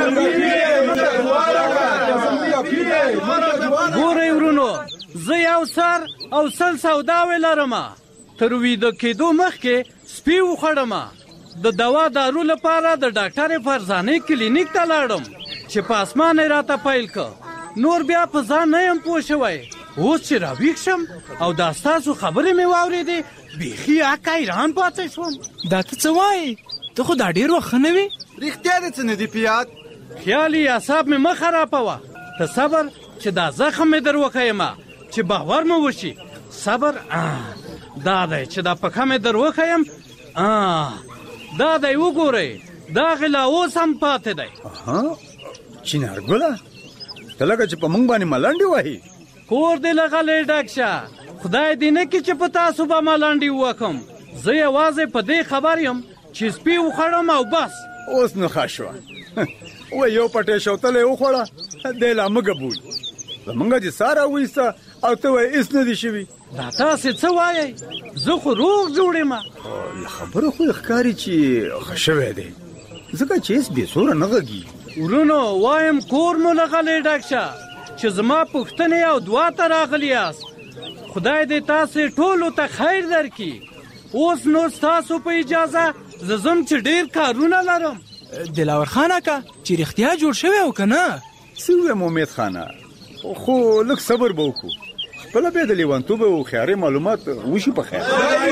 ګورئ ورونو زه یو سر او سل سوداوې لرمه. تر ویده کېدو مخکې سپي وخوړمه. د دوا دارو لپاره د ډاکټر فرزانې کلینیک ته لاړم چې په اسمان راته پیل ک نور بیا په ځان نه يم پوه شوی اوس چې راویښ شم او دا ستاسو خبرې مې واورېدې بیخي حیران پاتې شوم. دا ته څه وایې؟ ته خو دا ډېر وخت ښه نه وې. رښتیا دې څه نه دي په یاد؟ خیالي اعصاب مې مه خرابوه. ته صبر چې دا زخم مې در وښیم چې باور مې وشي. صبر دا دی چې دا پښه مې در وښیم. دا دی وګورئ دا غلا اوس هم پاتې دی. چینارګله ته لکه چې په موږ باندې ملنډې وهي. کور دې له غلې ډک شه. خدای دې نه کړي چې په تاسو به ملنډې ووکم. زه یوازې په دې خبر یم چې سپي وخوړم او بس. اوس نو ښه شوه. و یو پټې شوتلې وخوړه دی لا مه ګبوي. زمونږ دې ساره وایسته او ته وایې هېڅ نه دي شوي. دا تاسې څه وایئ؟ زه خو روغ جوړ یم. له خبرو خو یې ښکاري چې ښه شوی دی ځکه چې هېڅ بې سوره نه غږي. ورونو وایم کور مو له غلې ډک شه چې زما پوښتنې او دعا ته راغلي یاست. خدای دې تاسې ټولو ته خیر درکړي. اوس نو ستاسو په اجازه زه ځم چې ډېر کارونه لرم. دلاور خان اکا چې رښتیا جوړ شوی او که نه؟ څه ووایم امید خانه خو لږ صبر به وکړو. خپله بیا د لیونتوب او خیاري معلومات وشي په خیر.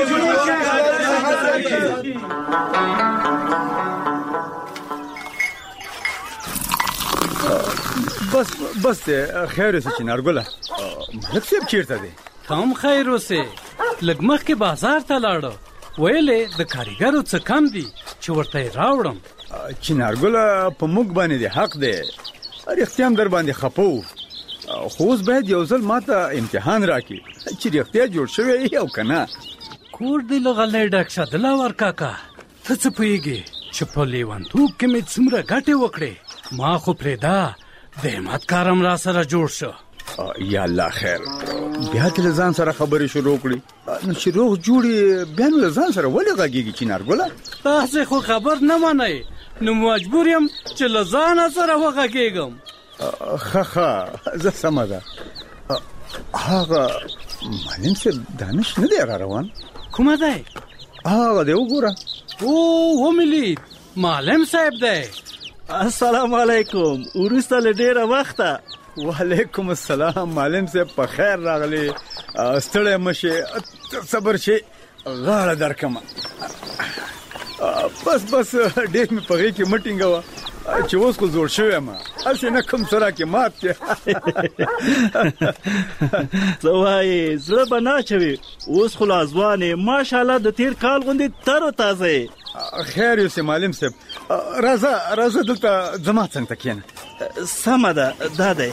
بس دی خیر اوسې چینارګله. ملک صاحب چېرته دی؟ هم خیر اوسې. لږ مخکې بازار ته لاړه ویلې د کاریګرو څه کم دي چې ورته یې راوړم. چینارګله په موږ باندې دی حق دی. رښتیا هم در باندې خفه وو خو اوس باید یو ځل ما ته امتحان راکړي چې رښتیا جوړ شوی او که نه. کور دې له غلې ډک شه دلاور کاکا. ته څه پوهېږې چې په لیونتوب کې مې څومره ګټې وکړې. ما خو پرېږده د همت کارم را سره جوړ شو. یا الله خیر. بیا دې له ځان سره خبرې شروع کړي نو چې روغ جوړې بیا نو له ځان سره ولې غږېږي چینارګله؟ تاسې خو خبر نه منئ نو مجبور یم چې له ځانه سره وغږېږم. ښه زه سمه ده. هغه معلم صاحب دانش نه دی را روان؟ کومه دی؟ هغه دی وګوره. ومې لید معلم صاحب دی. السلام علیکم. وروسته له ډېره وخته. وعلیکم السلام. معلم صاحب په خیر راغلی. ستړی مه شې صبر شې غاړه درکمه. بس ډېر مې په غېږ کې مه ټینګوه چې اوس خو زوړ شوی یم هسې نه کوم څه راکې مات کې. څه وایې زړه به نه اچوي. اوس خو لا ځوان یې ماشاءالله د تېر کال غوندې تر و تازه یې. خیر یوسې معلم صاحب. راځه دلته زما څنګ ته کښېنه. سمه ده دا دی.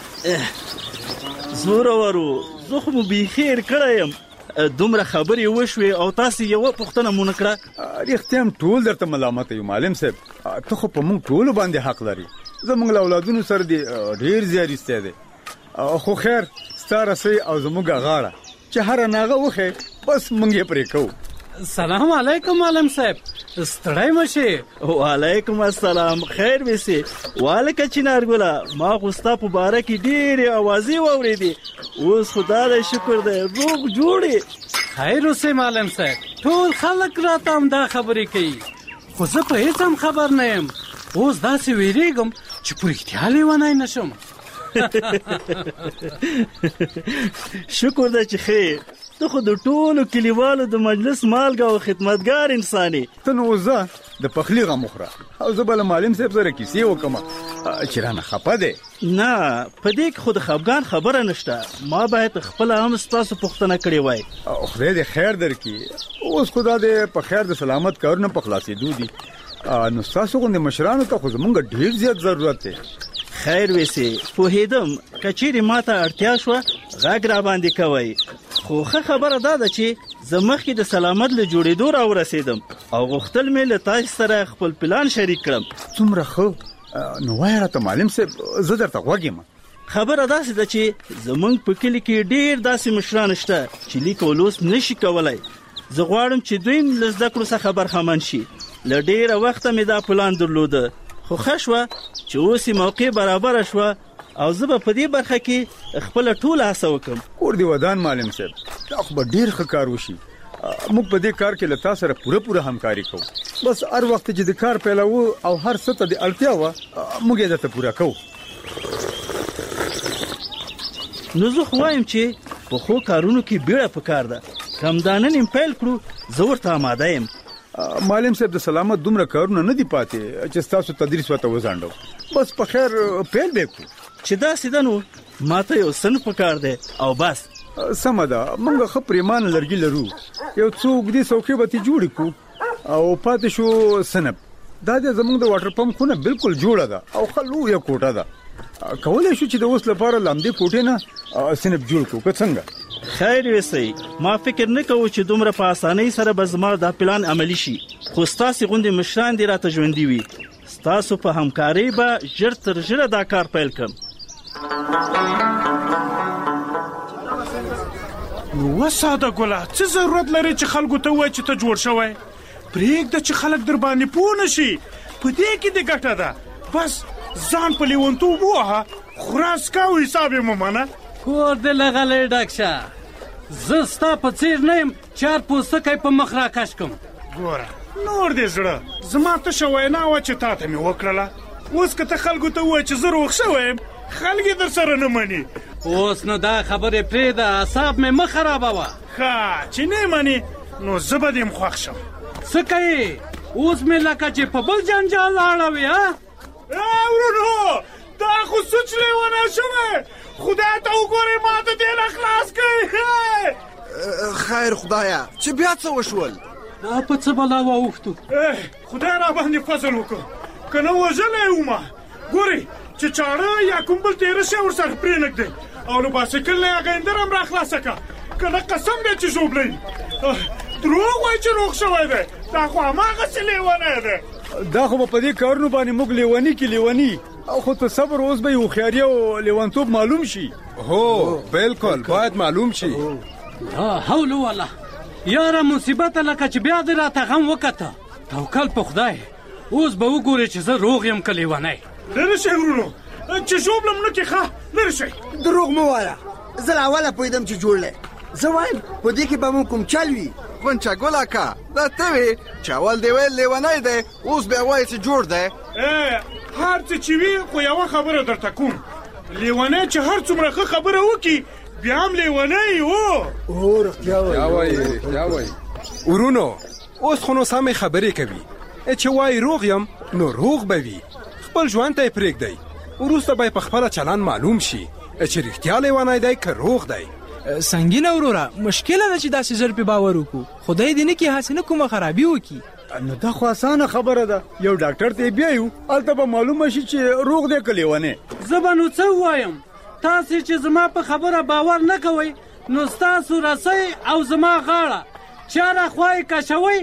زورورو زه خو مو بیخي هېر کړی یم. دومره خبرې وشوې او تاسې یوه پوښتنه مو نه کړه. رښتیا هم ټول درته ملامته یو معلم صاحب. ته خو په موږ ټولو باندې حق لري. زموږ له اولادونو سره دې ډېر زیار ایستی دی. خو خیر ستا رسۍ او زموږ غاړه چې هره ناغه وښی بس موږ یې پرې کوو. سلام علیکم معلم صاحب. ستړی مه شې. وعلیکم السلام. خیر ویسې. والکه چینارګله ما خو ستا په باره کې ډېرې اوازې واورېدې. اوس خدا دی شکر دی روغ جوړې. خیر اوسې معلم صاحب. ټول خلک راته همدا خبرې کوي خو زه په هېڅ هم خبر نه یم. اوس داسې ویرېږم چې په رښتیا لیونی نه شم. شکر ده چې خیر. ته خو د ټولو کلیوالو د مجلس مالګه او خدمتګار انسان یې. ته نو زه د پخلي غم وخوره او زه به له معلم صاحب سره کیسې وکړم چې رانه خفه دی. نه په دې کې خو د خفګان خبره نشته. ما باید خپله هم ستاسو پوښتنه کړې وای. خدای دې خیر درکړي. اوس خو دا د په خیر د سلامت کارونه په خلاصېدو دي نو ستاسو غوندې مشرانو ته خو زمونږ ډېر زیات ضرورت دی. خیر ویسې پوهېدم که چیرې ما ته اړتیا شوه غږ را باندې کوئ. خو ښه خبره دا ده چې زه مخکې د سلامت له جوړېدو را ورسېدم او غوښتل مې له تاسو سره خپل پلان شریک کړم. څومره ښه. نو وایه راته معلم صاحب زه درته غوږ یم. خبره داسې ده چې زمونږ په کلي کې ډېر داسې مشران شته چې لیک او لوست نشي کولی. زه غواړم چې دوی له زده کړو څخه برخمن شي. له ډېره وخته مې دا پلان درلوده خو ښه شوه چې اوس یې موقع برابره شوه او زه به په دې برخه کې خپله ټوله هڅه وکړم. کور دې ودان معلم صاحب. دا خو به ډېر ښه کار وشي موږ په دې کار کې له تاسو سره پوره همکاري کوو. بس هر وخت چې د کار پیلو او هر څه ته د اړتیا و موږ یې درته پوره کوو. نو زه خو وایم چې په خو کارونو کې بیړه پکار ده. کمدانن هم پیل کړو، زه ورته آماده یم. معلم صاحب د سلامت دومره کارونه نه دی پاتې چې تاسو تدریس وته وزاندو. بس په خیر پیل وکړو. چې دا سیده نو ماته یو سن پکار دی او بس. سمه ده، موږ خو پریمان لرګي لرو، یو څوک دې څوکۍ به تی جوړ کو او پاتې شو سنب. دا د زموږ د واټر پمپ خونه بالکل جوړه ده او خلو یو کوټه ده. کولای شو چې د اوس لپاره لامدې کوټې نه سنب جوړ کو که څنګه؟ خیر وسی، ما فکر نه کوم چې دومره په اسانۍ سره به زما دا پلان عملی شي، خو ستاسو غوندې مشران دې راته ژوندي وي. ستاسو په همکارۍ به ژر تر ژره دا کار پیل کړم. نو ساده ګله، څه ضرورت لري چې خلکو ته وایي چې ته جوړ شوی؟ پرېږده چې خلک در باندې پوه نه شي، په دې کې دې ګټه ده. بس ځان په لیونتوب ووهه، خراس کا او حساب یې مه منه. کور دې لغلی ډک شه، زه ستا په څېر نه یم چې هر پوستکی په مخ راکش کړم. ګوره نور دې زړه، زما تشه وینا وه چې تا ته مې وکړله. اوس که ته خلکو ته ووایې چې زه روغ شوی یم، خلک یې در سره نه مني. اوس نو دا خبرې پرېږده، اعصاب مې مه خرابوه. ښه چې نه مني نو زه به دې م خوښ شم. څه کوې اوس مې لکه چې په بل جنجال اړوې؟ ورونو دا خو سوچ لیونه شوی، خدای ته وګورئ ما د دې نه خلاص کړئ. خیر خدایا، چې بیا څه وشول؟ دا په څه بلا واوښتو؟ خدای را باندې فضل وکړه، که نه وژلی ومه. ګورئ چې چاړه یا کوم بل تېره شی ورسره پرېنږدئ او له باسکل نه یې هغه اندر هم را خلاصه کړه، که نه قسم دی چې ژوبلی. دروغ وایي چې روغ شوی دی، دا خو هماغسې لیونی دی. دا خو به په دې کارونو باندې موږ لیوني کې لیوني، او خو ته صبر، اوس به یې هوښیاري او لیونتوب معلوم شي. هو بالکل باید معلوم شي. لا حول ولا یاره مصیبت لکه چې بیا دې راته غم وکته. توکل په خدای، اوس به وګورې چې زه روغ یم که لیونی. لرې شئ ورونو، چې ژوبلم نه کې ښه، لرې شئ. دروغ مه وایه، زه له اوله پوهېدم چې جوړ دی. زه وایم په دې کې به مو کوم چل وي. غونچه ګله کا، دا ته وې چې اول دې ویل لیونی دی، اوس بیا وایې چې جوړ دی. هر څه چې وي خو یوه خبره درته کوم، لیونی چې هر څومره ښه خبره وکړي بیا هم لیونی و. رښتیا وایي. ورونو اوس خو نو سمې خبرې کوي، چې وایي روغ یم نو روغ به وي. خپل ژوند ته یې پرېږدئ، وروسته به یې په خپله چلند معلوم شي چې رښتیا لیونی دی که روغ دی. سنګینه وروره، مشکله ده چې داسې زر پې باور وکړو. خدای دې نه کړي هسې نه کومه خرابي وکړي. نو دا خو اسانه خبره ده، یو ډاکټر ته بیایو، هلته به معلومه شي چې روغ دی که لیونی. زه به نو څه ووایم؟ تاسې چې زما په خبره باور نه کوئ، نو ستاسو رسۍ او زما غاړه چاره خوا یې کشوئ.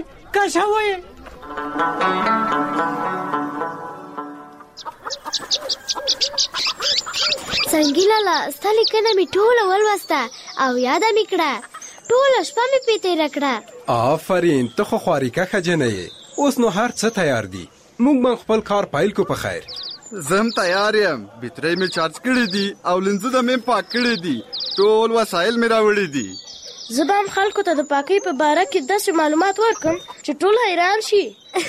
سنګي لالا، ستا لیکنه مې ټوله ولوسته او یاده مې کړه، ټوله شپه مې پې تېره کړه. آفرین، ته خو خواریکه ښځینه یې. اوس نو هر څه تیار دي، موږ به خپل کار پیل کو. په خیر زه هم تیار یم، بیټرۍ مې چارج کړي دي او لینزونه مې پاک کړي دي، ټول وسایل مې راوړي دي. زه به هم خلکو ته د پاکۍ په باره کې داسې معلومات ورکړم چې ټول حیران شي.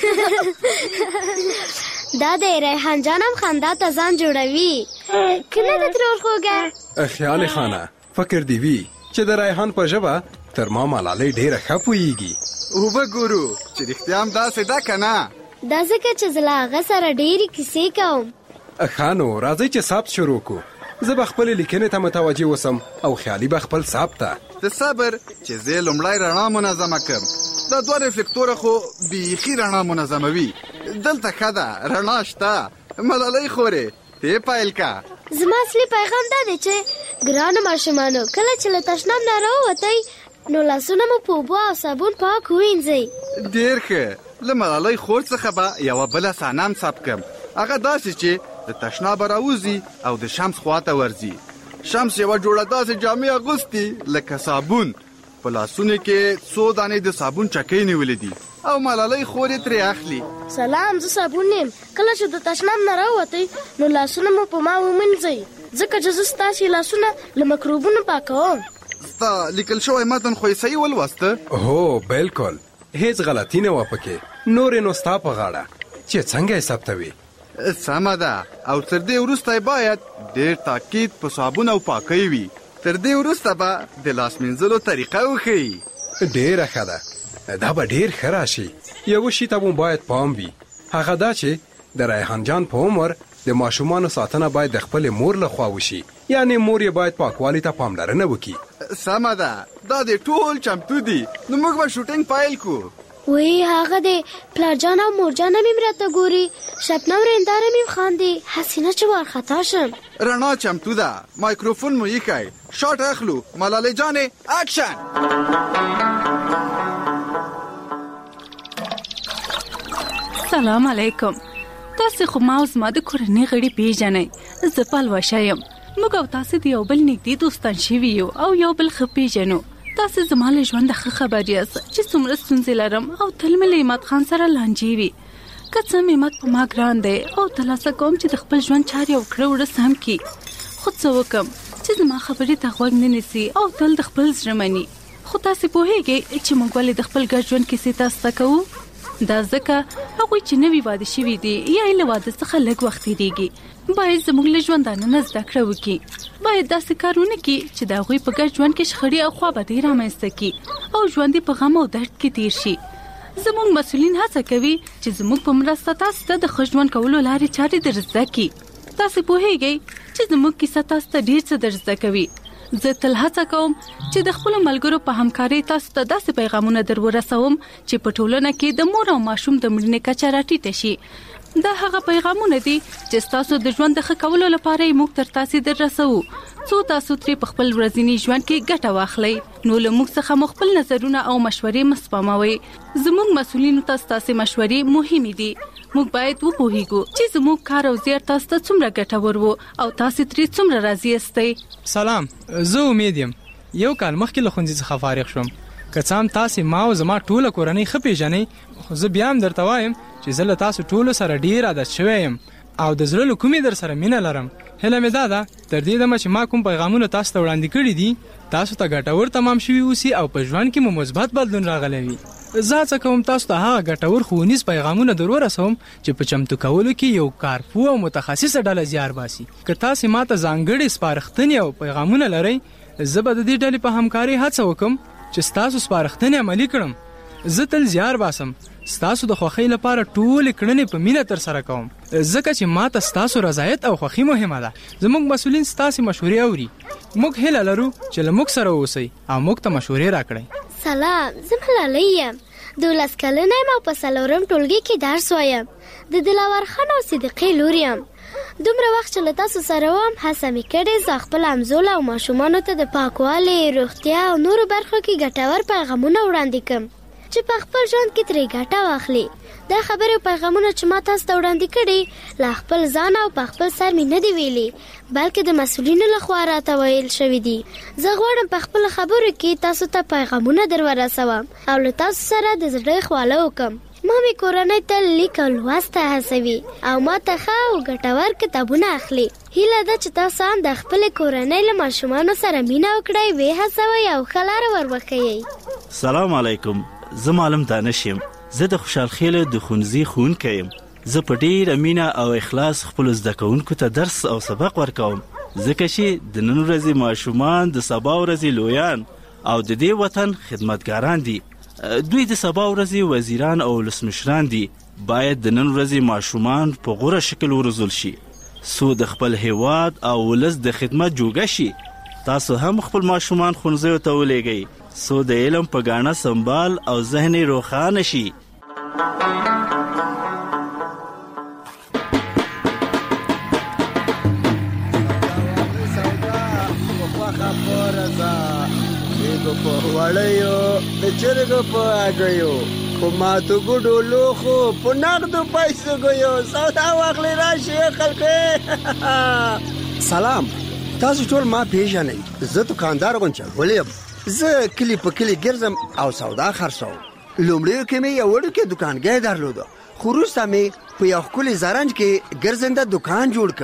دا د ریحان جان هم خندا ته ځان جوړوي، که نه د ترور خوږه؟ خیال خانه، فکر دی وي چې د ریحان په ژبه تر ما ملالۍ ډېره ښه پوهېږي. وګورو چې رښتیا هم داسې ده که نه؟ دا ځکه چې زه له هغه سره ډېرې کیسې کوم. ښه نو راځئ چې ثبت شروع کړو. زه به خپلې لیکنې ته متوجه اوسم او خیالي به خپل ثبت ته. ته صبر چې زه لومړی رڼا منظمه کړم. دا دوه رفلکتوره خو بیخي رڼا منظموي. دلته ښه ده، رڼا شته. ملالۍ خورې ته پیل کا. زما اصلي پیغام دا دی چې ګرانو ماشومانو، کله چې له تشناب نه راووتئ نو لاسونه مو په اوبو او صابون پاک ووینځئ. ډېر ښه. له ملالۍ خور څخه به یوه بله صحنه هم ثبت کړم، هغه داسې چې د تشنابه راوځي او د شمس خواته ورځي. شمس یوه جوړه داسې جامې اغوستي لکه صابون، په لاسونو کې څو دانې د صابون چکۍ نیولې دي او ملالۍ خور یې ترې اخلي. سلام، زه صابون یم. کله چې د تشناب نه راووتئ نو لاسونه مو په ما ومینځئ، ځکه چې زه ستاسې لاسونه له مکروبونو پاکوم. ستا لیکل شوی متن خو یې صحیح ولوسته؟ هو بالکل، هیڅ غلطي نه وه پکې. نورې نو ستا په غاړه چې څنګه یې ثبتوي. سمه ده، او تر دې وروسته باید ډېر تاکید په صابون او پاکۍ وي. تر دې وروسته به د لاس مینځلو طریقه وښیي. ډېره ښه ده، دا به ډېر ښه راشي. یو شي ته مو باید پام وي، هغه دا چې د ریحان جان په عمر د ماشومانو ساتنه باید د خپل مور لخوا وشي، یعنی مور یې باید پاکوالي ته پاملرنه وکړي. سمه ده، دا د ټول چمتو دي، نو موږ به شوټینګ پیل کو. وی هغه د پلار جان او مور جان مې راته ګوري، شبنم رنداره مې خاندي، حسینه چې وارخطا شم. رڼا چمتو ده، مایکروفون مو یې شاټ اخلو. ملالۍ جانې اکشن. سلام علیکم. تاسو خو ما او زما د کورنۍ غړي پیژنئ. زه پلوشه یم. موږ او تاسو د یو بل نږدې دوستان شوي یو او یو بل ښه پیژنو. تاسو زما له ژونده ښه خبر یاست چې څومره ستونزې لرم او تل مې له عماد خان سره لانجې وي. که څه مې عماد په ما ګران دی او تلاسه کوم چې د خپل ژوند چارې او کړه وړه سم کړي، خو څه وکړم چې زما خبرې ته غوږ نه نیسي او تل د خپل زړه مني. خو تاسو پوهیږئ چې موږ ولې د خپل ګډ ژوند کیسې تاسو ته کوو؟ دا ځکه هغوی چې نوي واده شوي دي یا یې له واده څخه لږ وخت تېرېږي باید زموږ له ژوندانه نه زده کړه وکړي. باید داسې کار ونه کړي چې د هغوی په ګډ ژوند کې شخړې او خوابدۍ رامنځته کړي او ژوند یې په غم او درد کې تېر شي. زموږ مسؤلین هڅه کوي چې زموږ په مرسته تاسو ته د ښه ژوند کولو لارې چارې در زده کړي. تاسو پوهیږئ چې زموږ کیسه تاسو ته ډېر څه در زده کوي. زه تل هڅه کوم چې د خپل ملګرو په همکارۍ تاسو ته داسې پیغامونه در ورسوم چې په ټولنه کې د مور او ماشوم د مړینې کچه راټیټه شي. دا هغه پیغامونه دي چې تاسو د ژوند د ښه کولو لپاره یې موږ تر تاسو در رسوو، څو تاسو ترې په خپل ورځني ژوند کې ګټه واخلئ. نو له موږ څخه مو خپل نظرونه او مشورې مه سپموئ. زموږ مسؤلینو ته ستاسې مشورې مهمې دي. موږ باید وپوهیږو چې زموږ کار او زیار تاسو ته څومره ګټور و او تاسو ترې څومره راضي یاستئ. سلام، زه امید یم. یو کال مخکې له ښوونځي څخه فارغ شوم. که څه هم تاسې ما او زما ټوله کورنۍ ښه پیژنئ، خو زه بیا هم درته وایم چې زه له تاسو ټولو سره ډېر عادت شوی یم او د زړه له کومې در سره مینه لرم. هیله مې دا ده تر دې دمه چې ما کوم پیغامونه تاسو ته وړاندې کړي دي تاسو ته ګټور تمام شوي اوسي او په ژوند کې مو مثبت بدلون راغلی وي. زه هڅه کوم تاسو ته هغه ګټور ښوونیز پیغامونه در ورسوم چې په چمتو کولو کې یو کارپوه او متخصصه ډله زیار باسي. که تاسې ما ته ځانګړې سپارښتنې او پیغامونه لرئ، زه به د دې ډلې په همکارۍ هڅه وکړم چې ستاسو سپارښتنې عملي کړم. زه تل زیار باسم، ستاسو د خوښۍ لپاره ټولې کړنې په مینه تر سره کوم، ځکه چې ما ته ستاسو رضایت او خوښي مهمه ده. زموږ مسؤلین ستاسو مشورې اوري. موږ هیله لرو چې له موږ سره اوسئ او موږ ته مشورې راکړئ. سلام، زه ملالۍ یم. 12 کلنه یم او په 4 ټولګي کې درس وایم. د دلاور خان او صدیقې لور یم. دومره وخت چې له تاسو سره وم هڅه مې کړې زه خپل همزوله او ماشومانو ته د پاکوالي، روغتیا او نورو برخو کې ګټور پیغامونه وړاندې کړم چې په خپل ژوند کې ترې ګټه واخلي. دا خبرې او پیغامونه چې ما تاسو ته وړاندې کړي له خپل ځان او په خپل سر مې نه دي ویلي، بلکې د مسؤلینو لخوا راته ویل شوي دي. زه غواړم په خپل خبرو کې تاسو ته پیغامونه در ورسوم او له تاسو سره د زړه خواله وکړم. ما مې کورنۍ ته لیک او لوست ته هڅوي او ما ته ښه او ګټور کتابونه اخلي. هیله ده چې تاسو هم د خپلې کورنۍ له ماشومانو سره مینه وکړئ، ویې هڅوئ او ښه لاره ور وښیئ. سلام علیکم، زه معلم دانش یم. زه د خوشحال خیل د ښوونځي ښوونکی یم. زه په ډېره مینه او اخلاص خپلو زده کوونکو ته درس او سبق ورکوم، ځکه چې د نن ورځې ماشومان د سبا ورځې لویان او د دې وطن خدمتګاران دي. دوی د سبا ورځې وزیران او ولسمشران دي. باید د نن ورځې ماشومان په غوره شکل وروزل شي څو د خپل هیواد او ولس د خدمت جوګه شي. تاسو هم خپل ماشومان ښوونځیو ته ولېږئ څو د علم په ګاڼه سنبال او ذهن یې روښانه شي. وړیو د چرګو په اګیو په ماتو ګډو لوخو په نغدو پیسو ګیو سودا واخلې راشي خلکو. سلام، تاسو ټول ما پیژنئ. زه دکاندار غونچګل یم. زه کلی په کلی ګرځم او سودا خرڅوم. لومړیو کې مې یو وړوکی دکانګی درلوده، خو وروسته مې په یو ښکلي زرنج کې ګرځنده دکان جوړ کړ.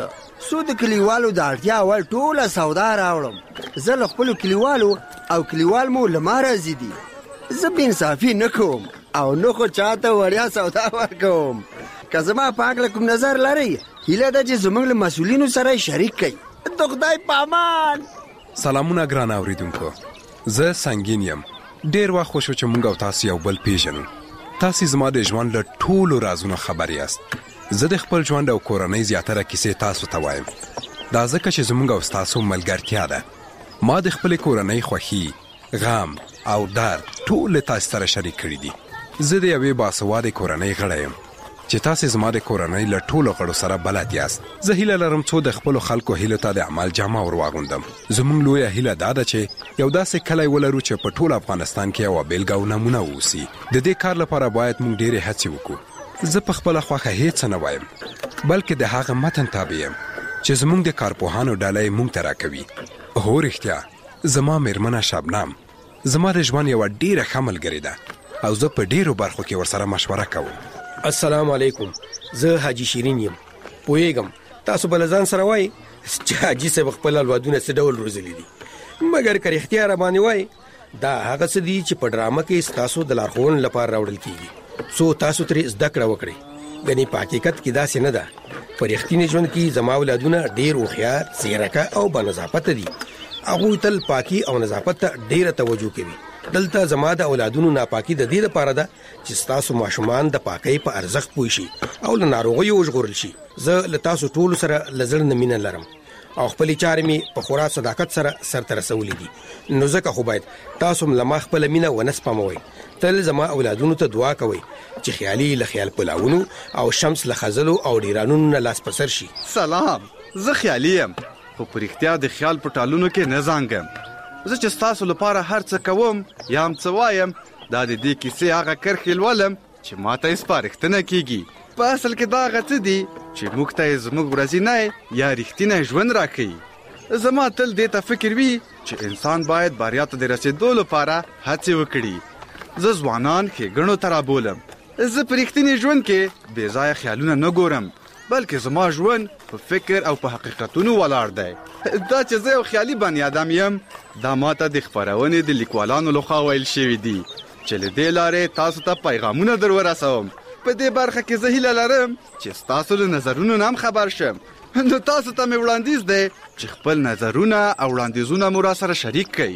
څو د کلیوالو د اړتیا وړ ټوله سودا راوړم. زه له خپلو کلیوالو او کلیوال مو له ما راضي دي. زه بې انصافي نه کوم او نه خو چاته وړیا سودا ورکوم. که زما په هکله کوم نظر لرئ هیله ده چې زموږ له مسؤلینو سره شریک کړئ. د خدای په امان. سلامونه ګران اوریدونکو، زه سنگین یم. ډیر وخت خوشو چې مونږ او تاسو یو بل پیژنو. تاسو زما د ژوند له ټولو رازونو خبر یاست. زه د خپل ژوند او کورنۍ زیاتره کیسې تاسو ته وایم. دا ځکه چې زموږ او تاسو ملګرتیا ده. ما د خپل کورنۍ خوښي، غم او درد ټول تاسو سره شریک کړی دي. زه د یوې باسواده کورنۍ غړی یم چې تاسو زما د کورنۍ له ټولو غړو سره بلد یاست. زه هیله لرم څو د خپل خلکو هیله ته د عمل جامه ور واغوندم. زموږ لویه هیله دا ده چې یو داسې کلی ولرو چې په ټول افغانستان کې یو بیلګه او نمونه اوسي. د دې کار لپاره باید موږ ډېرې هڅې وکړو. زه په خپل خوښه هیڅ نه وایم، بلکې د هغه متن تابع یم چې زموږ د کارپوهانو ډله موږ ته راکوي. هو رښتیا، زما میرمنه شبنم زما د ژوند یو ډیره ښه ملګرې ده او زه په ډیرو برخو کې ورسره مشوره کوم. السلام علیکم، زه حاجی شیرین یم. پوهیږم تاسو بل ځان سره وای چې حاجی صاحب خپل اولادونه څه ډول روزلي دي، مګر که رښتیا را باندې وای دا هغه څه دي چې په ډرامه کې تاسو د لارښوونې لپاره راوړل کیږي څو تاسو ترې زده کړه وکړئ. ګنې په حقیقت کې داسې نه ده. په رښتیني ژوند کې زما اولادونه ډیر هوښیار، ځیرکه او بانضافته دي. هغوی تل پاکي او نظافت ته ډیره توجه کوي. دلته زما د اولادونو ناپاکي د دې لپاره ده چې تاسو ماشومان د پاکۍ په ارزښت پوه شي او له ناروغیو وژغورل شي. زه له تاسو ټولو سره له زړه نه مینه لرم او خپلې چارې مې په خورا صداقت سره سرته رسولې دي. نو ځکه خو باید تاسو له ما خپله مینه ونه سپموئ. تل زما اولادونو ته دعا کوئ چې خیالي له خیال پلاونو او شمس له خزلو او ډیرانونو نه لاس پسر شي. سلام، زه خیالي یم خو په رښتیا د خیال په ټالونو کې نه زانګم. زه چې ستاسو لپاره هر څه کوم یا هم څه وایم دا د دې کیسې هغه کرښې لولم چې ما ته یې سپارښتنه کیږي. په اصل کې دا هغه څه دي چې موږ ته یې زموږ ورځنی یا رښتینی ژوند راښیي. زما تل دې ته فکر وي چې انسان باید بریا ته د رسېدو لپاره هڅې وکړي. زه ځوانان ښېګڼو ته رابولم. زه په رښتیني ژوند کې بې ځایه خیالونه نه ګورم، بلکې زما ژوند په فکر او په حقیقتونو ولاړ دی. دا چې زه یو خیالي بني ادم یم دا ماته د خپرونې د لیکوالانو لخوا ویل شوي دي چې له دې لارې تاسو ته پیغامونه در ورسوم. په دې برخه کې زه هیله لرم چې ستاسو له نظرونو نه هم خبر شم. نو تاسو ته مې وړاندیز دی چې خپل نظرونه او وړاندیزونه مو را سره شریک کړئ.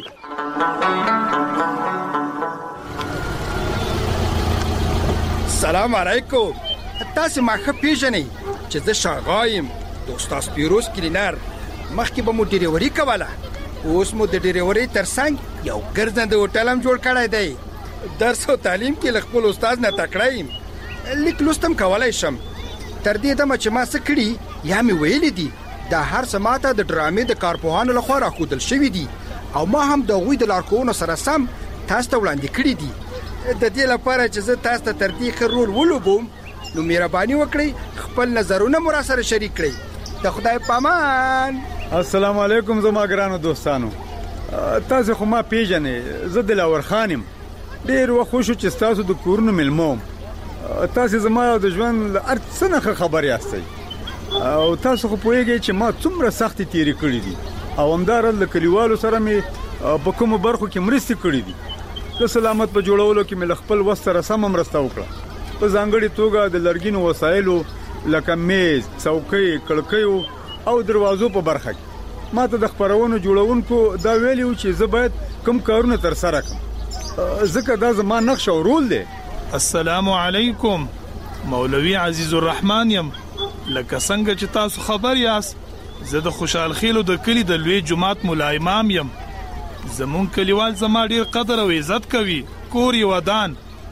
سلام علیکم. تاسو ما ښه پیژنئ چې زه شاغا یم، د استاد پیروز کلینر. مخکې به مو ډیلیوري کوله، اوس مو د ډیلیوري ترڅنګ یو ګرځنده هوټل هم جوړ کړی دی. درس او تعلیم کې له خپل استاد نه تکړه یم. لیک لوست هم کولی شم. تر دې دمه چې ما څه کړي یا مې ویلي دي دا هر څه ماته د ډرامې د کارپوهانو لخوا راښودل شوي دي او ما هم د هغوی د لارښوونو سره سم تاسو ته وړاندې کړي دي. د دې لپاره چې زه تاسو ته تر دې ښه رول ولوبوم نو مهرباني وکړئ خپل نظرونه مو را سره شریک کړئ. د خدای په امان. السلام علیکم زما ګرانو دوستانو. تاسو خو ما پیژنئ، زه دلاور خان یم. ډېر وخت خوشو چې تاسو د کورونو مېلمه. تاسو زما د ژوند له هر څه نه خبر یاستئ او تاسو خو پوهیږئ چې ما څومره سختې تېرې کړې دي او همداراز له کلیوالو سره مې په کومو برخو کې مرستې کړې دي. د سلامت په جوړولو کې مې له خپل وس سره سمه مرسته وکړه. په ځانګړې توګه د لرګینو وسایلو لکه میز، څوکۍ، کړکیو او دروازو په برخه کې ما ته د خپرونو جوړونکو دا ویلي چې زه باید کوم کارونه ترسره کړم ځکه دا زما نقش او رول دی. السلام علیکم، مولوی عزیز الرحمن یم. لکه څنګه چې تاسو خبر یاست زه د خوشحال خیلو د کلی د لوی جماعت مولا امام یم. زمون کلیوال زما ډیر قدر او عزت کوي. کور یې ودان.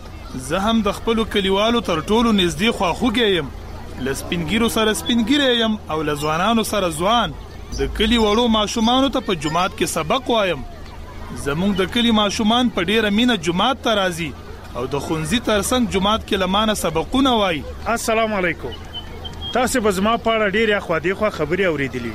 زه هم د خپل کلیوالو تر ټولو نږدې خواخوږی یم. له سپینګیرو سره سپینګیری یم او له ځوانانو سره ځوان. د کلی وړو ماشومانو ته په جماعت کې سبق وایم. زمونږ د کلی ماشومان په ډیره مینه جماعت ته راځي او د ښوونځي ترڅنګ جماعت کې لمانه سبقونه وایي. السلام علیکم. تاسو به زما په اړه ډېرې خوا دېخوا خبرې اورېدلې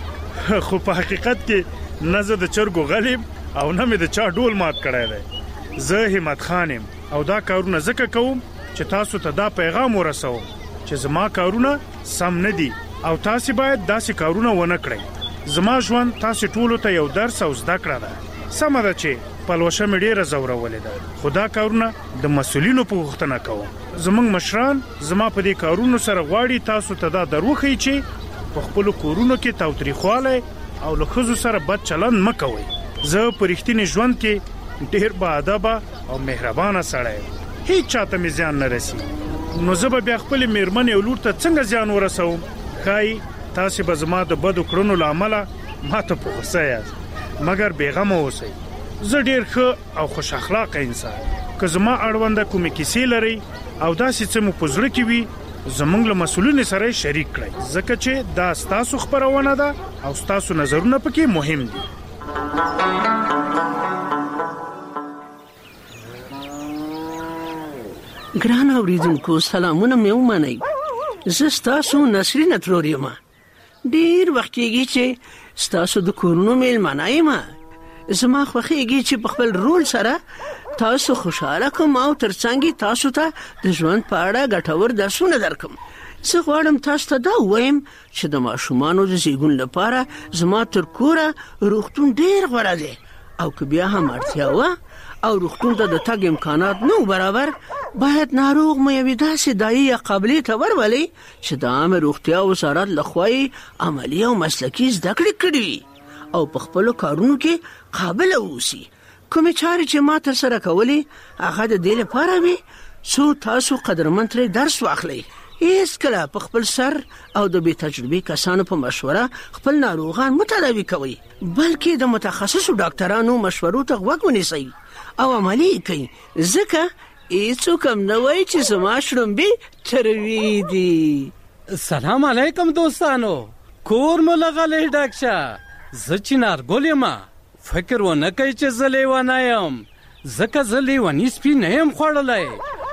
وي خو په حقیقت کې نه زه د چرګو غلیم او نه مې د چا ډول مات کړی دی. زه همت خان یم او دا کارونه ځکه کوم چې تاسو ته دا پیغام ورسوم چې زما کارونه سم نه دي او تاسو باید داسې کارونه ونه کړئ. زما ژوند تاسو ټولو ته یو درس او زده کړه ده. سمه ده چې پلوشه مې ډېره زورولې ده، خو دا کارونه د مسؤلینو په غوښتنه کوم. زموږ مشران زما په دې کارونو سره غواړي تاسو ته دا دروښیي چې په خپلو کورونو کې تاوتریخوالی او له ښځو سره بد چلند مه کوئ. زه په رښتیني ژوند کې ډېر باادبه او مهربانه سړی یم، هیڅ چاته مې زیان نه رسي. نو زه به بیا خپلې مېرمنې او لور ته څنګه زیان ورسوم؟ ښایي تاسې به زما د بدو کړنو له امله ما ته په غوسه یاست، مګر بېغمه اوسئ. زه ډېر ښه او خوش اخلاقه انسان. که زما اړونده کومې کیسې لرئ او داسې څه مو په زړه کې وي، زموږ له مسؤلینو سره شریک کړئ، ځکه چې دا ستاسو خپرونه ده او ستاسو نظرونه پکې مهم دي. ګران اوریدونکو، سلامونه مې ومنئ. زه ستاسو نسرین ترور یم. ډېر وخت کېږي چې ستاسو د کورونو میلمانه یم. زما خوښېږي چې په خپل رول سره تاسو خوشحاله کوم او ترڅنګ تاسو ته د ژوند په اړه ګټور درسونه درکم. زه غواړم تاسو ته دا ووایم چې د ماشومانو د زیږون لپاره زما تر کوره روغتون ډېر غوره دی، او که بیا هم اړتیا وه او روغتون ته د تګ امکانات نه برابر، باید ناروغ مو یوې داسې دایې یا قابلې ته ورولئ چې د عامه روغتیا وزارت لخوا یې عملي او مسلکي زده کړې کړې وي او په خپلو کارونو کې قابله واوسي. کومې چارې چې ما ترسره کولې هغه د دې لپاره وي څو تاسو قدرمن ترې درس واخلئ. هیڅکله په خپل سر او د بې تجربې کسانو په مشوره خپل ناروغان متداوي کوئ، بلکې د متخصصو ډاکټرانو مشورو ته غوږ ونیسئ او عملي یې کوئ، ځکه هیڅوک هم نه وایي چې زما شړومبې تروې دي. سلام علیکم دوستانو، کور مو لغلی ډک شه. زه چنارګل یم. فکر ونه کوئ چې زه لیونه یم، ځکه زه لیوني سپي نه یم خوړلی،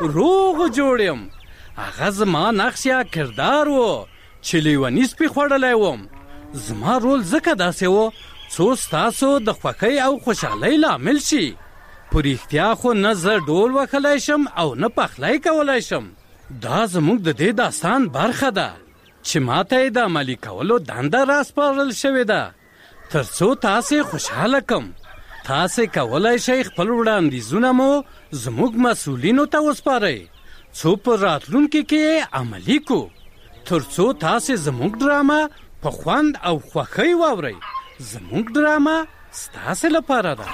روغ جوړ یم. هغه زما نقش یا کردار و چې لیوني سپي خوړلی وم. زما رول ځکه داسې و څو ستاسو د خوښۍ او خوشحالۍ لامل شي. په رښتیا خو نه زه ډول وهلی شم او نه پخلی کولی شم. دا زموږ د دې داستان برخه ده چې ما ته یې د عملي کولو دنده راسپارل شوې ده تر څو تاسې خوشحاله کم. تاسې کولی شئ خپل وړاندیزونه مو زموږ مسؤلینو ته وسپارئ څو په راتلونکي کې عملي کو، تر څو تاسې زموږ ډرامه په خوند او خوښۍ واورئ. زموږ ډرامه ستاسې لپاره ده.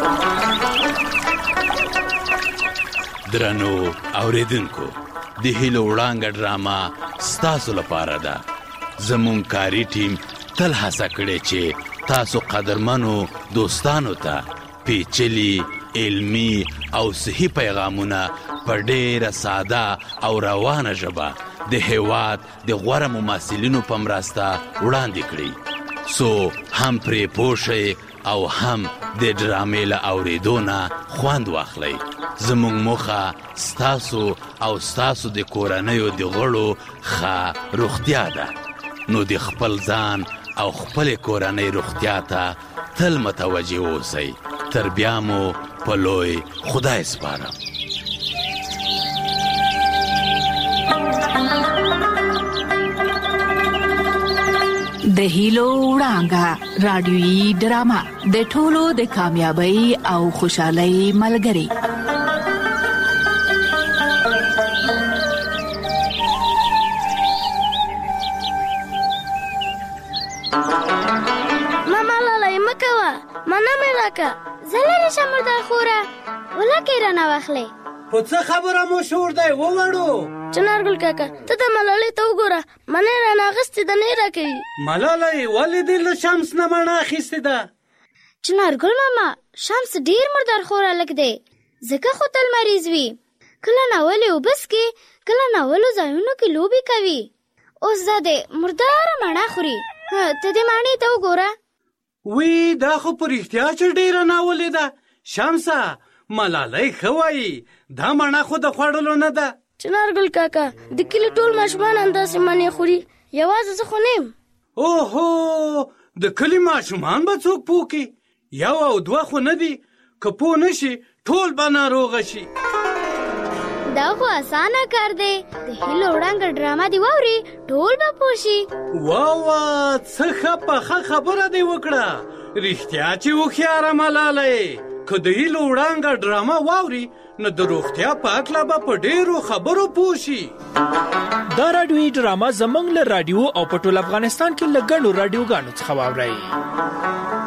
درنو اوریدونکو، د هیلو وړانګه ډرامه ستاسو لپاره ده. زموږ کاري ټیم تل هڅه کړې چې تاسو قدرمنو دوستانو ته پیچلي، علمي او صحي پیغامونه په ډېره ساده او روانه ژبه د هېواد د غوره ممثلینو په مرسته وړاندې کړي، څو هم پرې پوه شئ او هم د ډرامې له اورېدو نه خوند واخلئ. زموږ موخه ستاسو او ستاسو د کورنیو د غړو ښه روغتیا ده. نو د خپل ځان او خپل کورنۍ روغتیا ته تل متوجه اوسئ. تر بیا مو په لوی خدای سپارم. د هیلو وړانګه رادیویي ډرامه د ټولو د کامیابی او خوشحالۍ ملګری. ماما لاله مکوه مانا مې راکه زلری شمردار خوره ولکه رانه واخلې. په څه خبره مو شور دی ووړو؟ چنارګل کاکا ته د ملالۍ ته وګوره، منې رانه اخیستې ده نه یې راکوي. ملالۍ ولې دې له شمس نه مڼه اخیستې ده؟ چنارګل ماما شمس ډېر مردار خوره هلک دی، ځکه خو تل مریض وي. کله ناولې اوبه څښي، کله ناولو ځایونو کې لوبې کوي. اوس دا دی مرداره مڼه خوري. ته دې مڼې ته وګوره. وی دا خو په رښتیا چې ډېره ناولې ده. شمسه ملالۍ ښه وایي، دا مڼه خو د خوړلو نه ده. چنارګل کاکا د کلي ټول ماشومان همداسې مڼې خوري، یوازې زه خو نه یم. اوهو د کلي ماشومان به څوک پوه کړي؟ یو او دوه خو نه دي، که پوه نه شي ټول به ناروغه شي. دا خو اسانه کار دی د هیلو وړانګه ډرامه دی واوري ټول به پوښي وا څه ښه خبره دی وکړه رښتیا چې هوښیاره ملالۍ که د هیلو وړانګه ډرامه واوري نو د روغتیا په هکله به په ډېرو خبرو پوه شي. دا راډیویي ډرامه زموږ له راډیو او په ټول افغانستان کې له ګڼو راډیوګانو څخه واورئ.